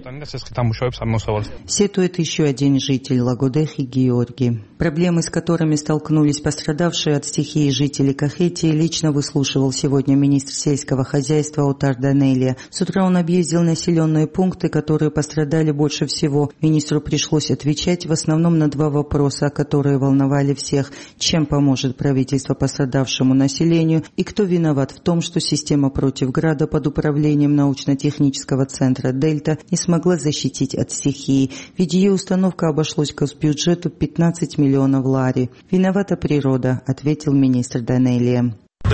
Сетует еще один житель Лагодехи Георгий. Проблемы, с которыми столкнулись пострадавшие от стихии жители Кахетии, лично выслушивал сегодня министр сельского хозяйства Отар Данелия. С утра он объездил населенные пункты, которые пострадали больше всего. Министру пришлось отвечать в основном на 2 вопроса, которые волновали всех. Чем поможет правительство пострадавшему населению и кто виноват в том, что система против града под управлением научно-технического центра «Дельта» не смогла защитить от стихии, ведь ее установка обошлась госбюджету 15 миллионов лари. «Виновата природа», — ответил министр Данелия.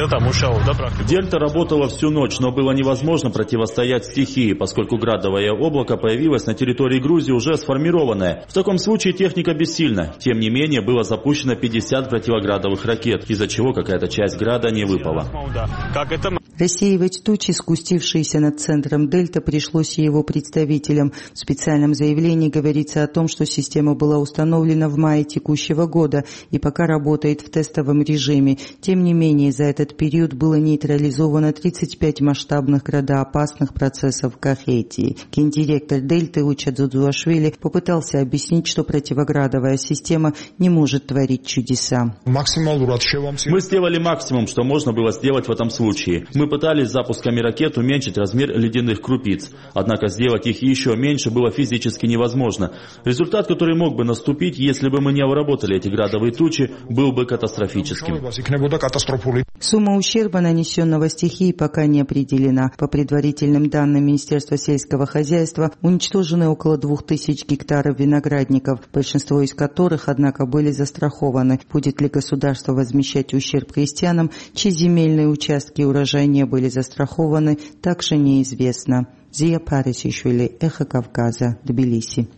Дельта работала всю ночь, но было невозможно противостоять стихии, поскольку градовое облако появилось на территории Грузии уже сформированное. В таком случае техника бессильна. Тем не менее, было запущено 50 противоградовых ракет, из-за чего какая-то часть града не выпала. Рассеивать тучи, спустившиеся над центром Дельта, пришлось и его представителям. В специальном заявлении говорится о том, что система была установлена в мае текущего года и пока работает в тестовом режиме. Тем не менее, за этот период было нейтрализовано 35 масштабных градоопасных процессов в Кахетии. Гендиректор Дельты Уча Дзудзуашвили попытался объяснить, что противоградовая система не может творить чудеса. Мы сделали максимум, что можно было сделать в этом случае. Мы пытались запусками ракет уменьшить размер ледяных крупиц, однако сделать их еще меньше было физически невозможно. Результат, который мог бы наступить, если бы мы не обработали эти градовые тучи, был бы катастрофическим. Сумма ущерба, нанесенного стихией, пока не определена. По предварительным данным Министерства сельского хозяйства, уничтожены около 2000 гектаров виноградников, большинство из которых, однако, были застрахованы. Будет ли государство возмещать ущерб крестьянам, чьи земельные участки и урожай не были застрахованы, также неизвестно. Зия Парисишвили, Эхо Кавказа, Тбилиси.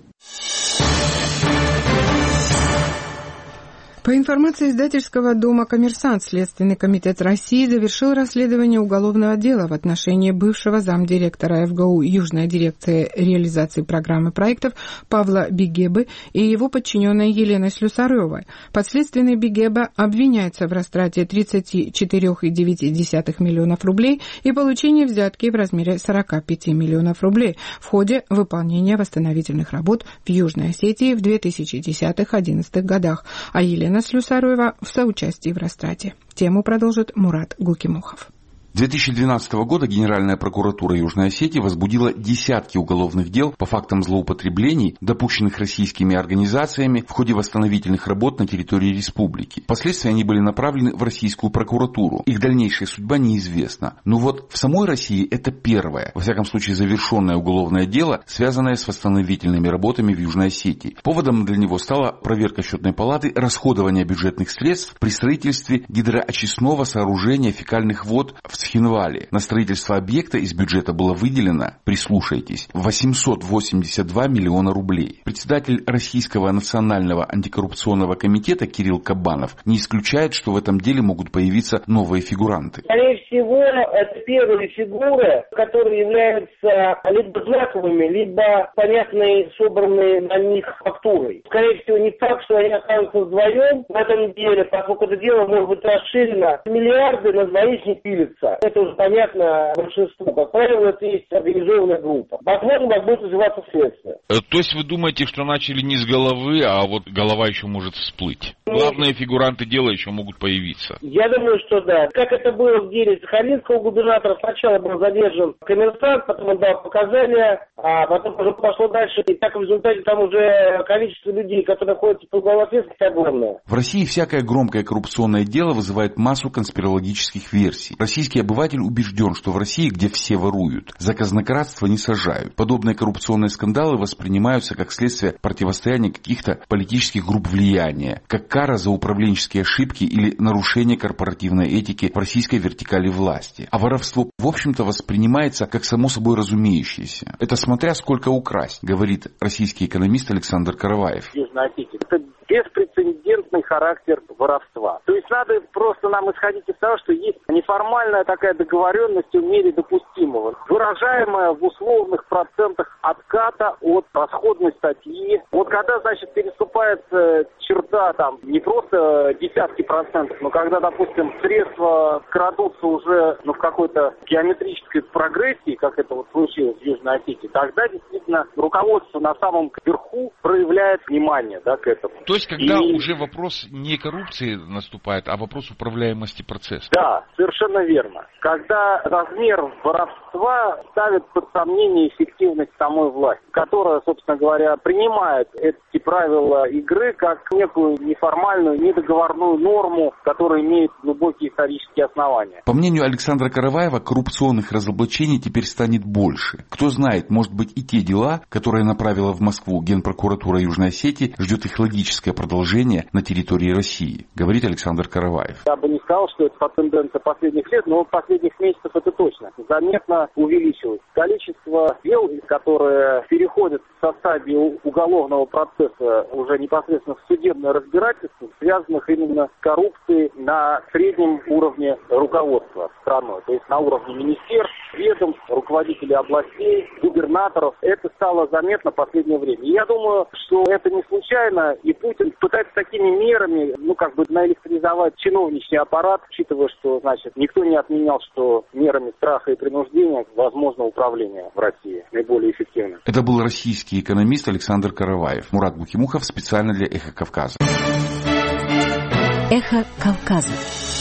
По информации издательского дома «Коммерсант», Следственный комитет России завершил расследование уголовного дела в отношении бывшего замдиректора ФГУ Южная дирекция реализации программы проектов Павла Бигебы и его подчиненной Елены Слюсаревой. Подследственный Бигеба обвиняется в растрате 34,9 миллионов рублей и получении взятки в размере 45 миллионов рублей в ходе выполнения восстановительных работ в Южной Осетии в 2010-2011 годах, а Елена Слюсарева в соучастии в растрате. Тему продолжит Мурат Гулкимухов. 2012 года Генеральная прокуратура Южной Осетии возбудила десятки уголовных дел по фактам злоупотреблений, допущенных российскими организациями в ходе восстановительных работ на территории республики. Впоследствии они были направлены в российскую прокуратуру. Их дальнейшая судьба неизвестна. Но вот в самой России это первое, во всяком случае завершенное уголовное дело, связанное с восстановительными работами в Южной Осетии. Поводом для него стала проверка счетной палаты расходования бюджетных средств при строительстве гидроочистного сооружения фекальных вод в Цхинвале. На строительство объекта из бюджета было выделено, прислушайтесь, 882 миллиона рублей. Председатель Российского национального антикоррупционного комитета Кирилл Кабанов не исключает, что в этом деле могут появиться новые фигуранты. Скорее всего, это первые фигуры, которые являются либо знаковыми, либо понятной, собранной на них фактурой. Скорее всего, не так, что они окажутся вдвоем в этом деле, поскольку это дело может быть расширено. Миллиарды на двоих не пилятся. Это уже понятно большинству. Как правило, это есть организованная группа. Возможно, как будет развиваться следствие. То есть вы думаете, что начали не с головы, а вот голова еще может всплыть? Главные фигуранты дела еще могут появиться. Я думаю, что да. Как это было в деле сахалинского губернатора, сначала был задержан коммерсант, потом он дал показания, а потом уже пошло дальше. И так в результате там уже количество людей, которые находятся под уголовной ответственности, огромное. В России всякое громкое коррупционное дело вызывает массу конспирологических версий. Российский обыватель убежден, что в России, где все воруют, за казнократство не сажают. Подобные коррупционные скандалы воспринимаются как следствие противостояния каких-то политических групп влияния, как кара за управленческие ошибки или нарушение корпоративной этики в российской вертикали власти. А воровство, в общем-то, воспринимается как само собой разумеющееся. Это смотря сколько украсть, говорит российский экономист Александр Караваев. Это беспрецедентный характер воровства. То есть надо просто нам исходить из того, что есть неформальная такая договоренность в мере допустимого, выражаемая в условных процентах отката от расходной статьи. Вот когда, значит, переступается черта там не просто десятки процентов, но когда, допустим, средства крадутся уже в какой-то геометрической прогрессии, как это вот случилось в Южной Осетии, тогда действительно руководство на самом верху проявляет внимание, да, к этому. То есть, когда уже вопрос не коррупции наступает, а вопрос управляемости процесса. Да, совершенно верно. Когда размер воровства ставит под сомнение эффективность самой власти, которая, собственно говоря, принимает эти правила игры как некую неформальную, недоговорную норму, которая имеет глубокие исторические основания. По мнению Александра Караваева, коррупционных разоблачений теперь станет больше. Кто знает, может быть, и те дела, которые направила в Москву Генпрокуратура Южной Осетии, ждет их логическое продолжение на территории России, говорит Александр Караваев. Я бы не сказал, что это тенденция последних лет, но последних месяцев это точно заметно увеличилось. Количество дел, которые переходят со стадии уголовного процесса уже непосредственно в судебное разбирательство, связанных именно с коррупцией на среднем уровне руководства страной, то есть на уровне министерств, ведомств, руководителей областей, губернаторов. Это стало заметно в последнее время. И я думаю, что это не случайно, и Путин пытается такими мерами, наэлектризовать чиновничий аппарат, учитывая, что, никто не отменял, что мерами страха и принуждения возможно управление в России наиболее эффективно. Это был российский экономист Александр Караваев. Мурат Бухимухов специально для «Эхо Кавказа». «Эхо Кавказа».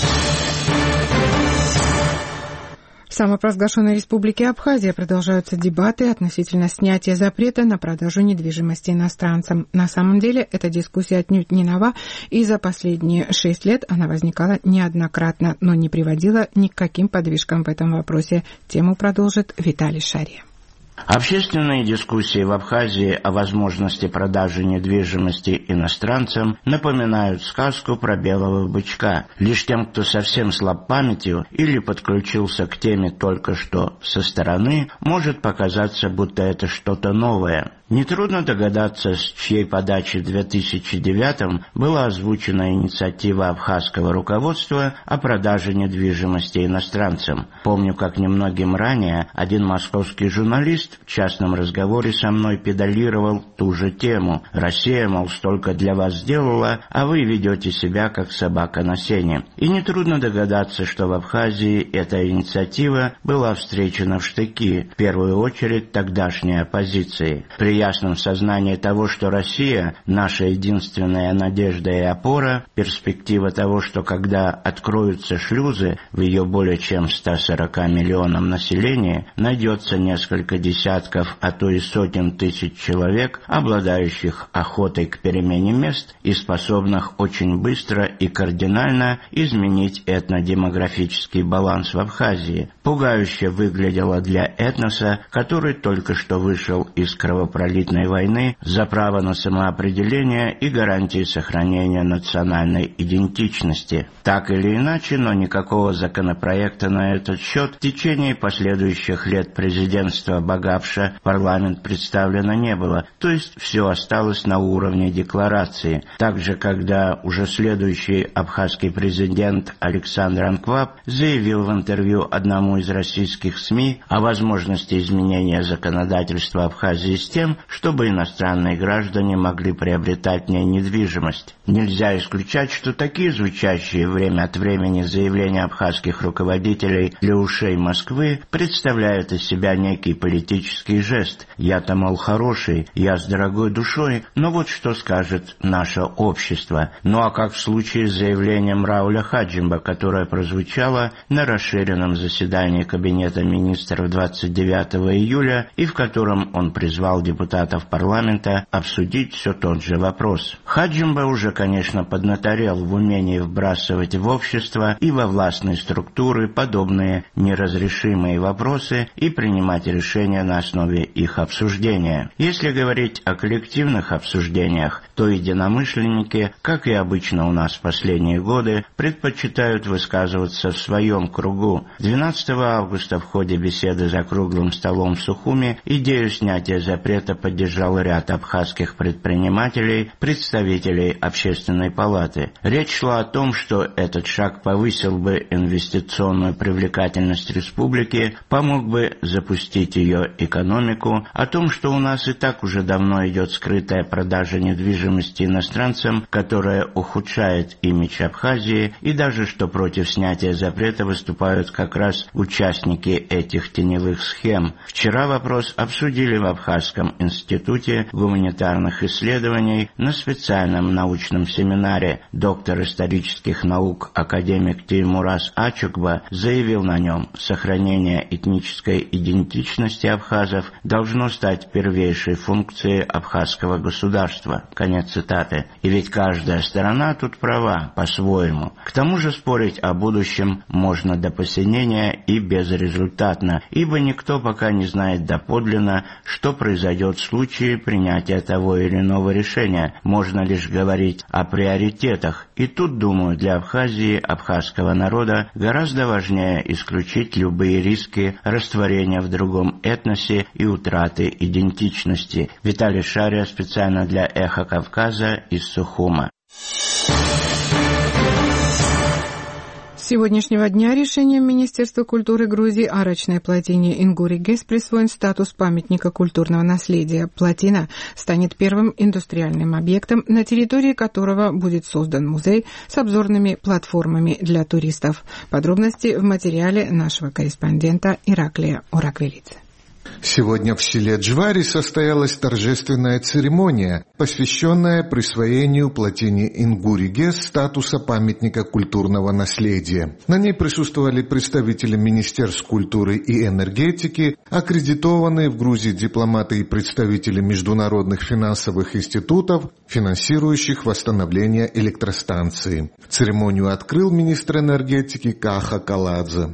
В самопровозглашенной республике Абхазия продолжаются дебаты относительно снятия запрета на продажу недвижимости иностранцам. На самом деле, эта дискуссия отнюдь не нова, и за последние 6 лет она возникала неоднократно, но не приводила ни к каким подвижкам в этом вопросе. Тему продолжит Виталий Шария. Общественные дискуссии в Абхазии о возможности продажи недвижимости иностранцам напоминают сказку про белого бычка. Лишь тем, кто совсем слаб памятью или подключился к теме только что со стороны, может показаться, будто это что-то новое. Нетрудно догадаться, с чьей подачи в 2009-м была озвучена инициатива абхазского руководства о продаже недвижимости иностранцам. Помню, как немногим ранее один московский журналист в частном разговоре со мной педалировал ту же тему. Россия, мол, столько для вас сделала, а вы ведете себя как собака на сене. И нетрудно догадаться, что в Абхазии эта инициатива была встречена в штыки, в первую очередь тогдашней оппозиции. При ясном сознании того, что Россия – наша единственная надежда и опора, перспектива того, что когда откроются шлюзы в ее более чем 140 миллионам населения, найдется несколько десятков, а то и сотен тысяч человек, обладающих охотой к перемене мест и способных очень быстро и кардинально изменить этнодемографический баланс в Абхазии, пугающе выглядело для этноса, который только что вышел из кровопролития кровопролитной войны за право на самоопределение и гарантии сохранения национальной идентичности. Так или иначе, но никакого законопроекта на этот счет в течение последующих лет президентства Багапша в парламент представлено не было, то есть все осталось на уровне декларации. Также, когда уже следующий абхазский президент Александр Анкваб заявил в интервью одному из российских СМИ о возможности изменения законодательства Абхазии с тем, чтобы иностранные граждане могли приобретать в ней недвижимость. Нельзя исключать, что такие звучащие время от времени заявления абхазских руководителей для ушей Москвы представляют из себя некий политический жест. Я-то, мол, хороший, я с дорогой душой, но вот что скажет наше общество. Ну а как в случае с заявлением Рауля Хаджимба, которое прозвучало на расширенном заседании Кабинета министров 29 июля и в котором он призвал депутатов парламента обсудить все тот же вопрос. Хаджимба уже, конечно, поднаторел в умении вбрасывать в общество и во властные структуры подобные неразрешимые вопросы и принимать решения на основе их обсуждения. Если говорить о коллективных обсуждениях, то единомышленники, как и обычно у нас в последние годы, предпочитают высказываться в своем кругу. 12 августа в ходе беседы за круглым столом в Сухуми идею снятия запрета поддержал ряд абхазских предпринимателей, представителей Общественной палаты. Речь шла о том, что этот шаг повысил бы инвестиционную привлекательность республики, помог бы запустить ее экономику, о том, что у нас и так уже давно идет скрытая продажа недвижимости иностранцам, которая ухудшает имидж Абхазии, и даже что против снятия запрета выступают как раз участники этих теневых схем. Вчера вопрос обсудили в Абхазском институте гуманитарных исследований на специальном научном семинаре. Доктор исторических наук академик Теймураз Ачукба заявил на нем: сохранение этнической идентичности абхазов должно стать первейшей функцией абхазского государства. Конец цитаты. И ведь каждая сторона тут права по-своему. К тому же спорить о будущем можно до посинения и безрезультатно, ибо никто пока не знает доподлинно, что произойдет в случае принятия того или иного решения. Можно лишь говорить о приоритетах. И тут, думаю, для Абхазии, абхазского народа гораздо важнее исключить любые риски растворения в другом этносе и утраты идентичности. Виталий Шария специально для «Эхо Кавказа» из Сухума. С сегодняшнего дня решением Министерства культуры Грузии арочной плотине Ингури-ГЭС присвоен статус памятника культурного наследия. Плотина станет первым индустриальным объектом, на территории которого будет создан музей с обзорными платформами для туристов. Подробности в материале нашего корреспондента Ираклия Ораквелидзе. Сегодня в селе Джвари состоялась торжественная церемония, посвященная присвоению плотине Ингури-ГЭС статуса памятника культурного наследия. На ней присутствовали представители Министерств культуры и энергетики, аккредитованные в Грузии дипломаты и представители международных финансовых институтов, финансирующих восстановление электростанции. Церемонию открыл министр энергетики Каха Каладзе.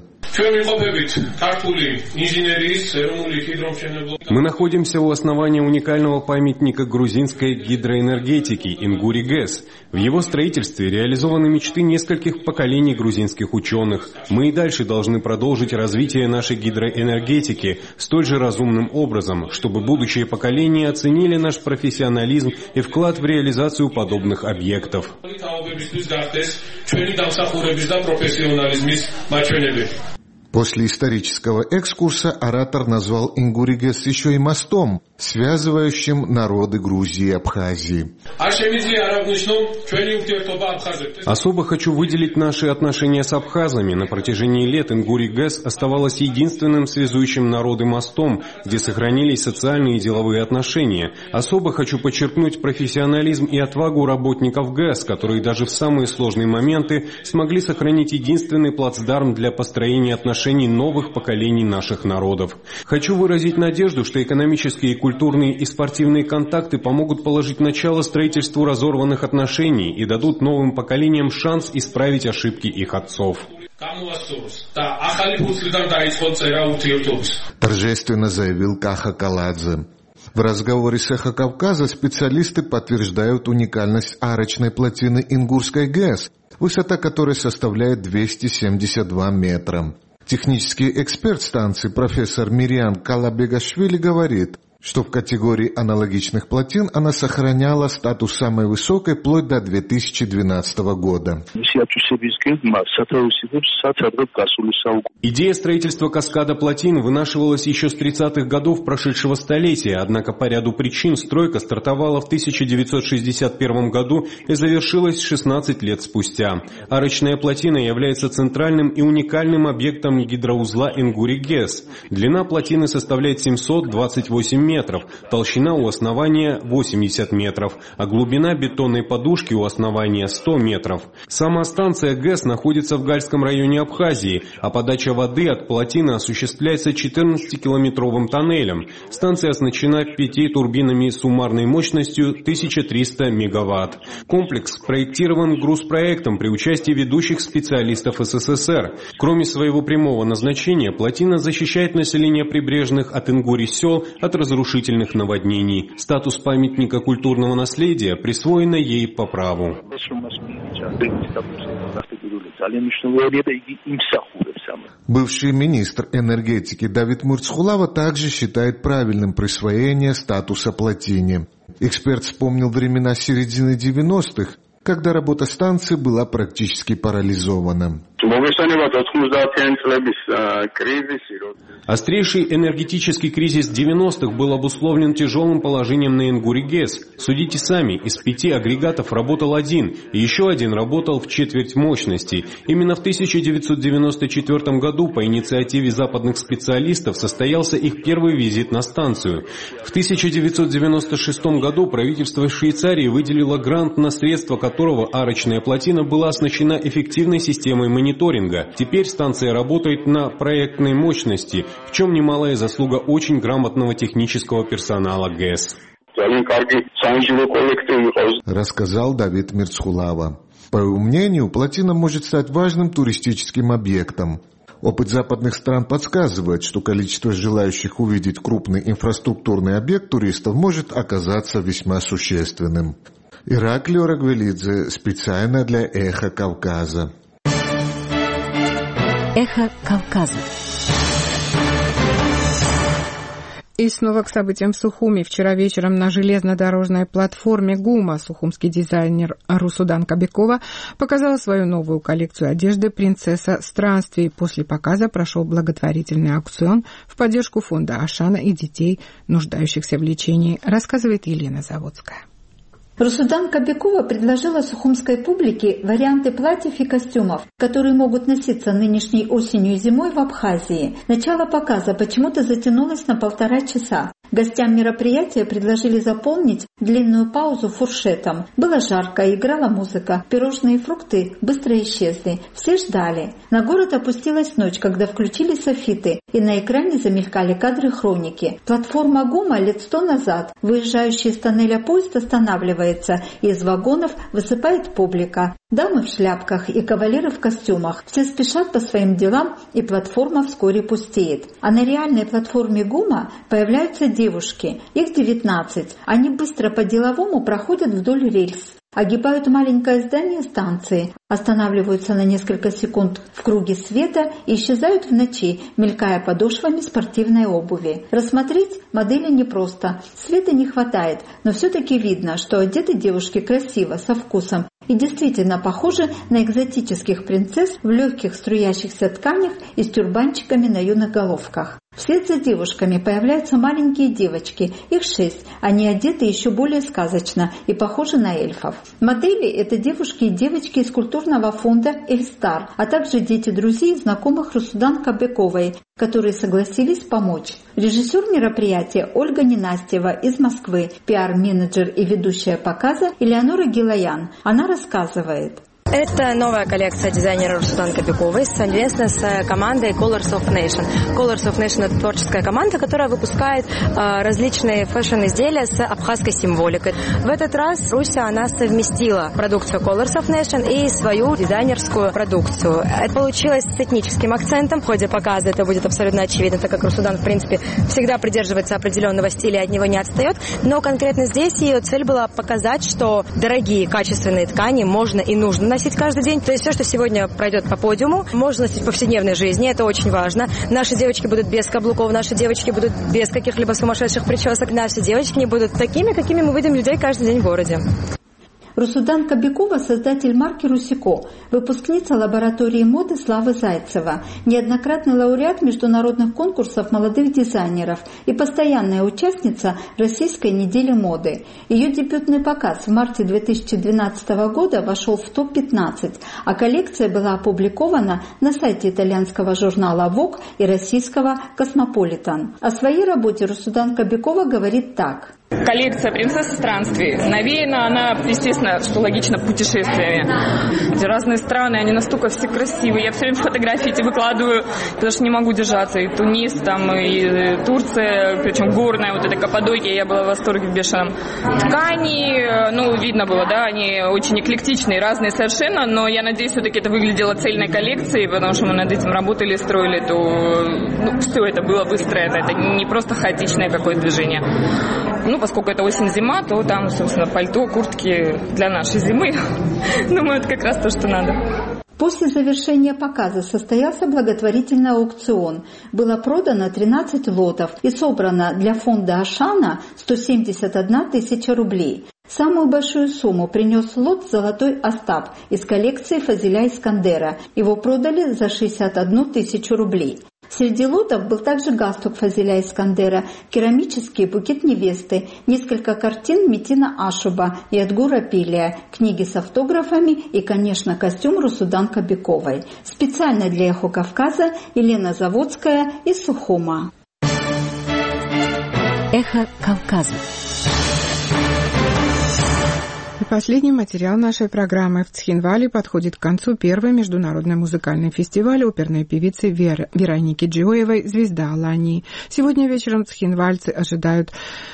Мы находимся у основания уникального памятника грузинской гидроэнергетики Ингури-ГЭС. В его строительстве реализованы мечты нескольких поколений грузинских ученых. Мы и дальше должны продолжить развитие нашей гидроэнергетики столь же разумным образом, чтобы будущие поколения оценили наш профессионализм и вклад в реализацию подобных объектов. После исторического экскурса оратор назвал Ингури-ГЭС еще и мостом, связывающим народы Грузии и Абхазии. Особо хочу выделить наши отношения с абхазами. На протяжении лет Ингури-ГЭС оставалась единственным связующим народы мостом, где сохранились социальные и деловые отношения. Особо хочу подчеркнуть профессионализм и отвагу работников ГЭС, которые даже в самые сложные моменты смогли сохранить единственный плацдарм для построения отношений новых поколений наших народов. Хочу выразить надежду, что экономические, культурные и спортивные контакты помогут положить начало строительству разорванных отношений и дадут новым поколениям шанс исправить ошибки их отцов. Торжественно заявил Каха Каладзе. В разговоре с «Эхо Кавказа» специалисты подтверждают уникальность арочной плотины Ингурской ГЭС, высота которой составляет 272 метра. Технический эксперт станции профессор Мириам Калабегашвили говорит, что в категории аналогичных плотин она сохраняла статус самой высокой вплоть до 2012 года. Идея строительства каскада плотин вынашивалась еще с 30-х годов прошедшего столетия, однако по ряду причин стройка стартовала в 1961 году и завершилась 16 лет спустя. Арочная плотина является центральным и уникальным объектом гидроузла Ингури-ГЭС. Длина плотины составляет 728 метров, толщина у основания 80 метров, а глубина бетонной подушки у основания 100 метров. Сама станция ГЭС находится в Гальском районе Абхазии, а подача воды от плотины осуществляется 14-километровым тоннелем. Станция оснащена 5 турбинами суммарной мощностью 1300 мегаватт. Комплекс спроектирован грузпроектом при участии ведущих специалистов СССР. Кроме своего прямого назначения, плотина защищает население прибрежных от Ингури сел от разрушительных наводнений. Статус памятника культурного наследия присвоено ей по праву. Бывший министр энергетики Давид Мурцхулава также считает правильным присвоение статуса плотине. Эксперт вспомнил времена середины 90-х, когда работа станции была практически парализована. Острейший энергетический кризис 90-х был обусловлен тяжелым положением на Ингури-ГЭС. Судите сами, из 5 агрегатов работал один, и еще один работал в четверть мощности. Именно в 1994 году по инициативе западных специалистов состоялся их первый визит на станцию. В 1996 году правительство Швейцарии выделило грант, на средства которого арочная плотина была оснащена эффективной системой мониторинга. Теперь станция работает на проектной мощности, в чем немалая заслуга очень грамотного технического персонала ГЭС. Рассказал Давид Мурцхулава. По его мнению, плотина может стать важным туристическим объектом. Опыт западных стран подсказывает, что количество желающих увидеть крупный инфраструктурный объект туристов может оказаться весьма существенным. Ираклий Орагвелидзе специально для «Эхо Кавказа». «Эхо Кавказа». И снова к событиям в Сухуми. Вчера вечером на железнодорожной платформе ГУМа сухумский дизайнер Русудан Кобякова показала свою новую коллекцию одежды «Принцесса странствий». После показа прошел благотворительный аукцион в поддержку фонда Ашана и детей, нуждающихся в лечении, рассказывает Елена Заводская. Русудан Кобякова предложила сухумской публике варианты платьев и костюмов, которые могут носиться нынешней осенью и зимой в Абхазии. Начало показа почему-то затянулось на 1,5 часа. Гостям мероприятия предложили заполнить длинную паузу фуршетом. Было жарко, играла музыка, пирожные и фрукты быстро исчезли. Все ждали. На город опустилась ночь, когда включили софиты, и на экране замелькали кадры хроники. Платформа ГУМа лет 100 назад. Выезжающий из тоннеля поезд останавливается, и из вагонов высыпает публика. Дамы в шляпках и кавалеры в костюмах. Все спешат по своим делам, и платформа вскоре пустеет. А на реальной платформе ГУМа появляются девушки. Их 19. Они быстро по-деловому проходят вдоль рельс. Огибают маленькое здание станции, останавливаются на несколько секунд в круге света и исчезают в ночи, мелькая подошвами спортивной обуви. Рассмотреть модели непросто, света не хватает, но все-таки видно, что одеты девушки красиво, со вкусом и действительно похожи на экзотических принцесс в легких струящихся тканях и с тюрбанчиками на юных головках. Вслед за девушками появляются маленькие девочки, их 6, они одеты еще более сказочно и похожи на эльфов. Модели – это девушки и девочки из культурного фонда «Эльстар», а также дети друзей и знакомых Русудан Кобяковой, которые согласились помочь. Режиссер мероприятия Ольга Ненастьева из Москвы, пиар-менеджер и ведущая показа Элеонора Гилаян. Она рассказывает. Это новая коллекция дизайнера Русудан Кобяковой совместно с командой Colors of Nation. Colors of Nation – это творческая команда, которая выпускает различные фэшн-изделия с абхазской символикой. В этот раз Руся, она совместила продукцию Colors of Nation и свою дизайнерскую продукцию. Это получилось с этническим акцентом. В ходе показа это будет абсолютно очевидно, так как Русудан, в принципе, всегда придерживается определенного стиля и от него не отстает. Но конкретно здесь ее цель была показать, что дорогие, качественные ткани можно и нужно носить каждый день. То есть все, что сегодня пройдет по подиуму, можно носить в повседневной жизни. Это очень важно. Наши девочки будут без каблуков, наши девочки будут без каких-либо сумасшедших причесок. Наши девочки не будут такими, какими мы видим людей каждый день в городе. Русудан Кобякова – создатель марки «Русико», выпускница лаборатории моды Славы Зайцева, неоднократный лауреат международных конкурсов молодых дизайнеров и постоянная участница Российской недели моды. Ее дебютный показ в марте 2012 года вошел в топ-15, а коллекция была опубликована на сайте итальянского журнала Vogue и российского Cosmopolitan. О своей работе Русудан Кобякова говорит так. Коллекция «Принцесса странствий». Навеяна она, естественно, что логично, путешествиями. Эти разные страны, они настолько все красивые. Я все время фотографии эти выкладываю, потому что не могу держаться. И Тунис, там, и Турция, причем горная, вот эта Каппадокия, я была в восторге в бешеном. Ткани, ну, видно было, да, они очень эклектичные, разные совершенно, но я надеюсь, все-таки это выглядело цельной коллекцией, потому что мы над этим работали, строили, то все это было выстроено, это не просто хаотичное какое-то движение. Ну, поскольку это осень-зима, то там, собственно, пальто, куртки для нашей зимы. Думаю, это как раз то, что надо. После завершения показа состоялся благотворительный аукцион. Было продано 13 лотов и собрано для фонда Ашана 171 тысяча рублей. Самую большую сумму принес лот «Золотой Остап» из коллекции Фазиля Искандера. Его продали за 61 тысячу рублей. Среди лотов был также галстук Фазиля Искандера, керамический букет невесты, несколько картин Метина Ашуба и Эдгура Пилия, книги с автографами и, конечно, костюм Русудан Кобяковой. Специально для «Эхо Кавказа» Елена Заводская из Сухума. «Эхо Кавказа». И последний материал нашей программы. В Цхинвале подходит к концу первый международный музыкальный фестиваль оперной певицы Вероники Джиоевой «Звезда Алании». Сегодня вечером цхинвальцы ожидают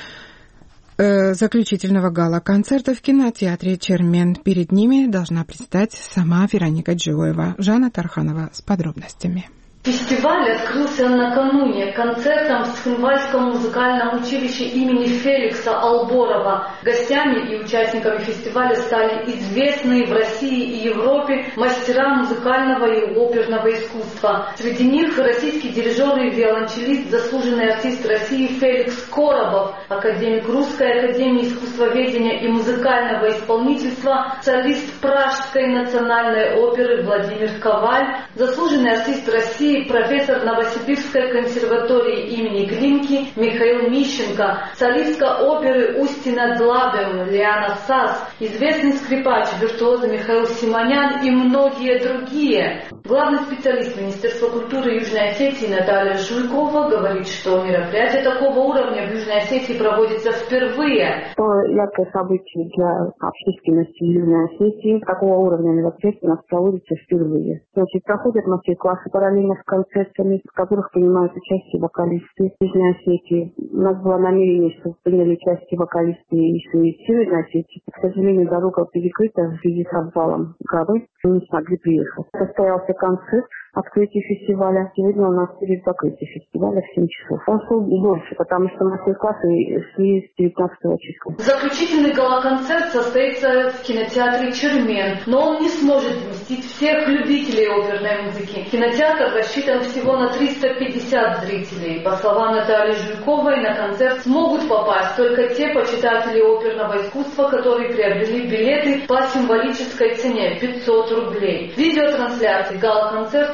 заключительного гала-концерта в кинотеатре «Чермен». Перед ними должна предстать сама Вероника Джиоева. Жанна Тарханова с подробностями. Фестиваль открылся накануне концертом в Цхинвальском музыкальном училище имени Феликса Алборова. Гостями и участниками фестиваля стали известные в России и Европе мастера музыкального и оперного искусства. Среди них российский дирижер и виолончелист, заслуженный артист России Феликс Коробов, академик Русской академии искусствоведения и музыкального исполнительства, солист Пражской национальной оперы Владимир Коваль, заслуженный артист России, профессор Новосибирской консерватории имени Глинки Михаил Мищенко, солистка оперы Устина Длабем Лиана Сас, известный скрипач, виртуоз Михаил Симонян и многие другие. Главный специалист Министерства культуры Южной Осетии Наталья Жуйкова говорит, что мероприятие такого уровня в Южной Осетии проводится впервые. Это яркое событие для общественности Южной Осетии. Такого уровня мероприятия у нас проводится впервые. Значит, проходят мастер-классы параллельно с концертами, в которых принимают участие вокалисты Южной Осетии. У нас было намерение, чтобы приняли участие вокалисты еще и Северной Осетии. К сожалению, дорога перекрыта в связи с обвалом горы. Мы не смогли приехать. Состоялся концерт, открытие фестиваля. Сегодня у нас перед закрытием фестиваля в 7 часов. Он шел дольше, потому что мастер-классы шли с 19 числа. Заключительный гала-концерт состоится в кинотеатре «Чермен», но он не сможет вместить всех любителей оперной музыки. Кинотеатр рассчитан всего на 350 зрителей. По словам Натальи Жуйковой, на концерт смогут попасть только те почитатели оперного искусства, которые приобрели билеты по символической цене 500 рублей. Видеотрансляции гала-концерта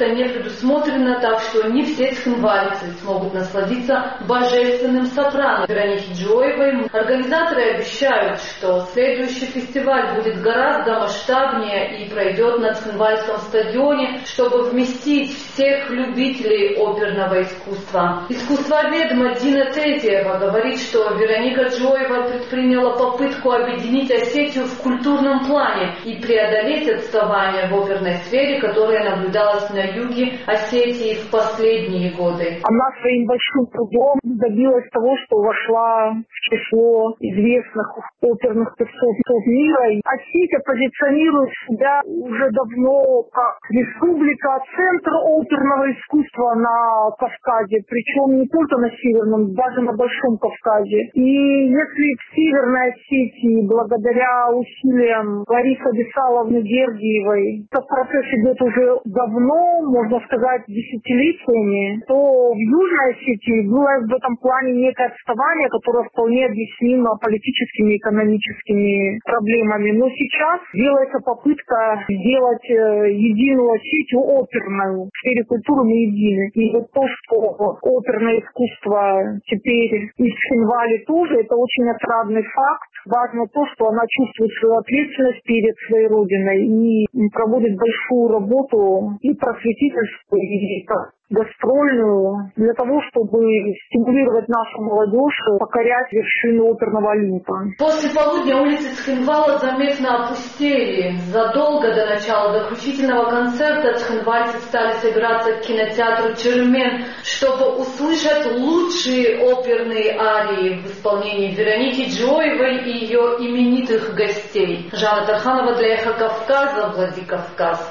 это не предусмотрено, так что не все цхинвальцы смогут насладиться божественным сопрано Вероники Джоевой. Организаторы обещают, что следующий фестиваль будет гораздо масштабнее и пройдет на Цхинвальском стадионе, чтобы вместить всех любителей оперного искусства. Искусствовед Мадина Тетиева говорит, что Вероника Джоева предприняла попытку объединить Осетию в культурном плане и преодолеть отставание в оперной сфере, которое наблюдалось на юге Осетии в последние годы. Она своим большим трудом добилась того, что вошла в число известных оперных персон мира. Осетия позиционирует себя уже давно как республика, центр оперного искусства на Кавказе, причем не только на Северном, даже на Большом Кавказе. И если в Северной Осетии, благодаря усилиям Ларисы Бесаловны Гергиевой, этот процесс идет уже давно, можно сказать, десятилетиями, то в Южной Осетии было в этом плане некое отставание, которое вполне объяснимо политическими и экономическими проблемами. Но сейчас делается попытка сделать единую Осетию оперную. В сфере культуры мы едины. И вот то, что оперное искусство теперь и в Цхинвале тоже, это очень отрадный факт. Важно то, что она чувствует свою ответственность перед своей родиной и проводит большую работу и просветительскую, и гастрольную, для того, чтобы стимулировать нашу молодежь покорять вершины оперного Олимпа. После полудня улицы Цхинвала заметно опустели. Задолго до начала заключительного концерта цхинвальцы стали собираться к кинотеатру «Чермен», чтобы услышать лучшие оперные арии в исполнении Вероники Джоевой и ее именитых гостей. Жанна Тарханова для «Эхо Кавказа», Владикавказ.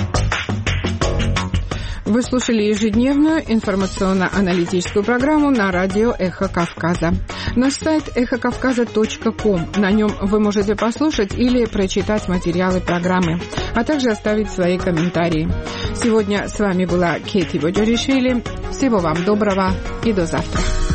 Вы слушали ежедневную информационно-аналитическую программу на радио «Эхо Кавказа». Наш сайт эхокавказа.ком. На нем вы можете послушать или прочитать материалы программы, а также оставить свои комментарии. Сегодня с вами была Кети Боджаришвили. Всего вам доброго и до завтра.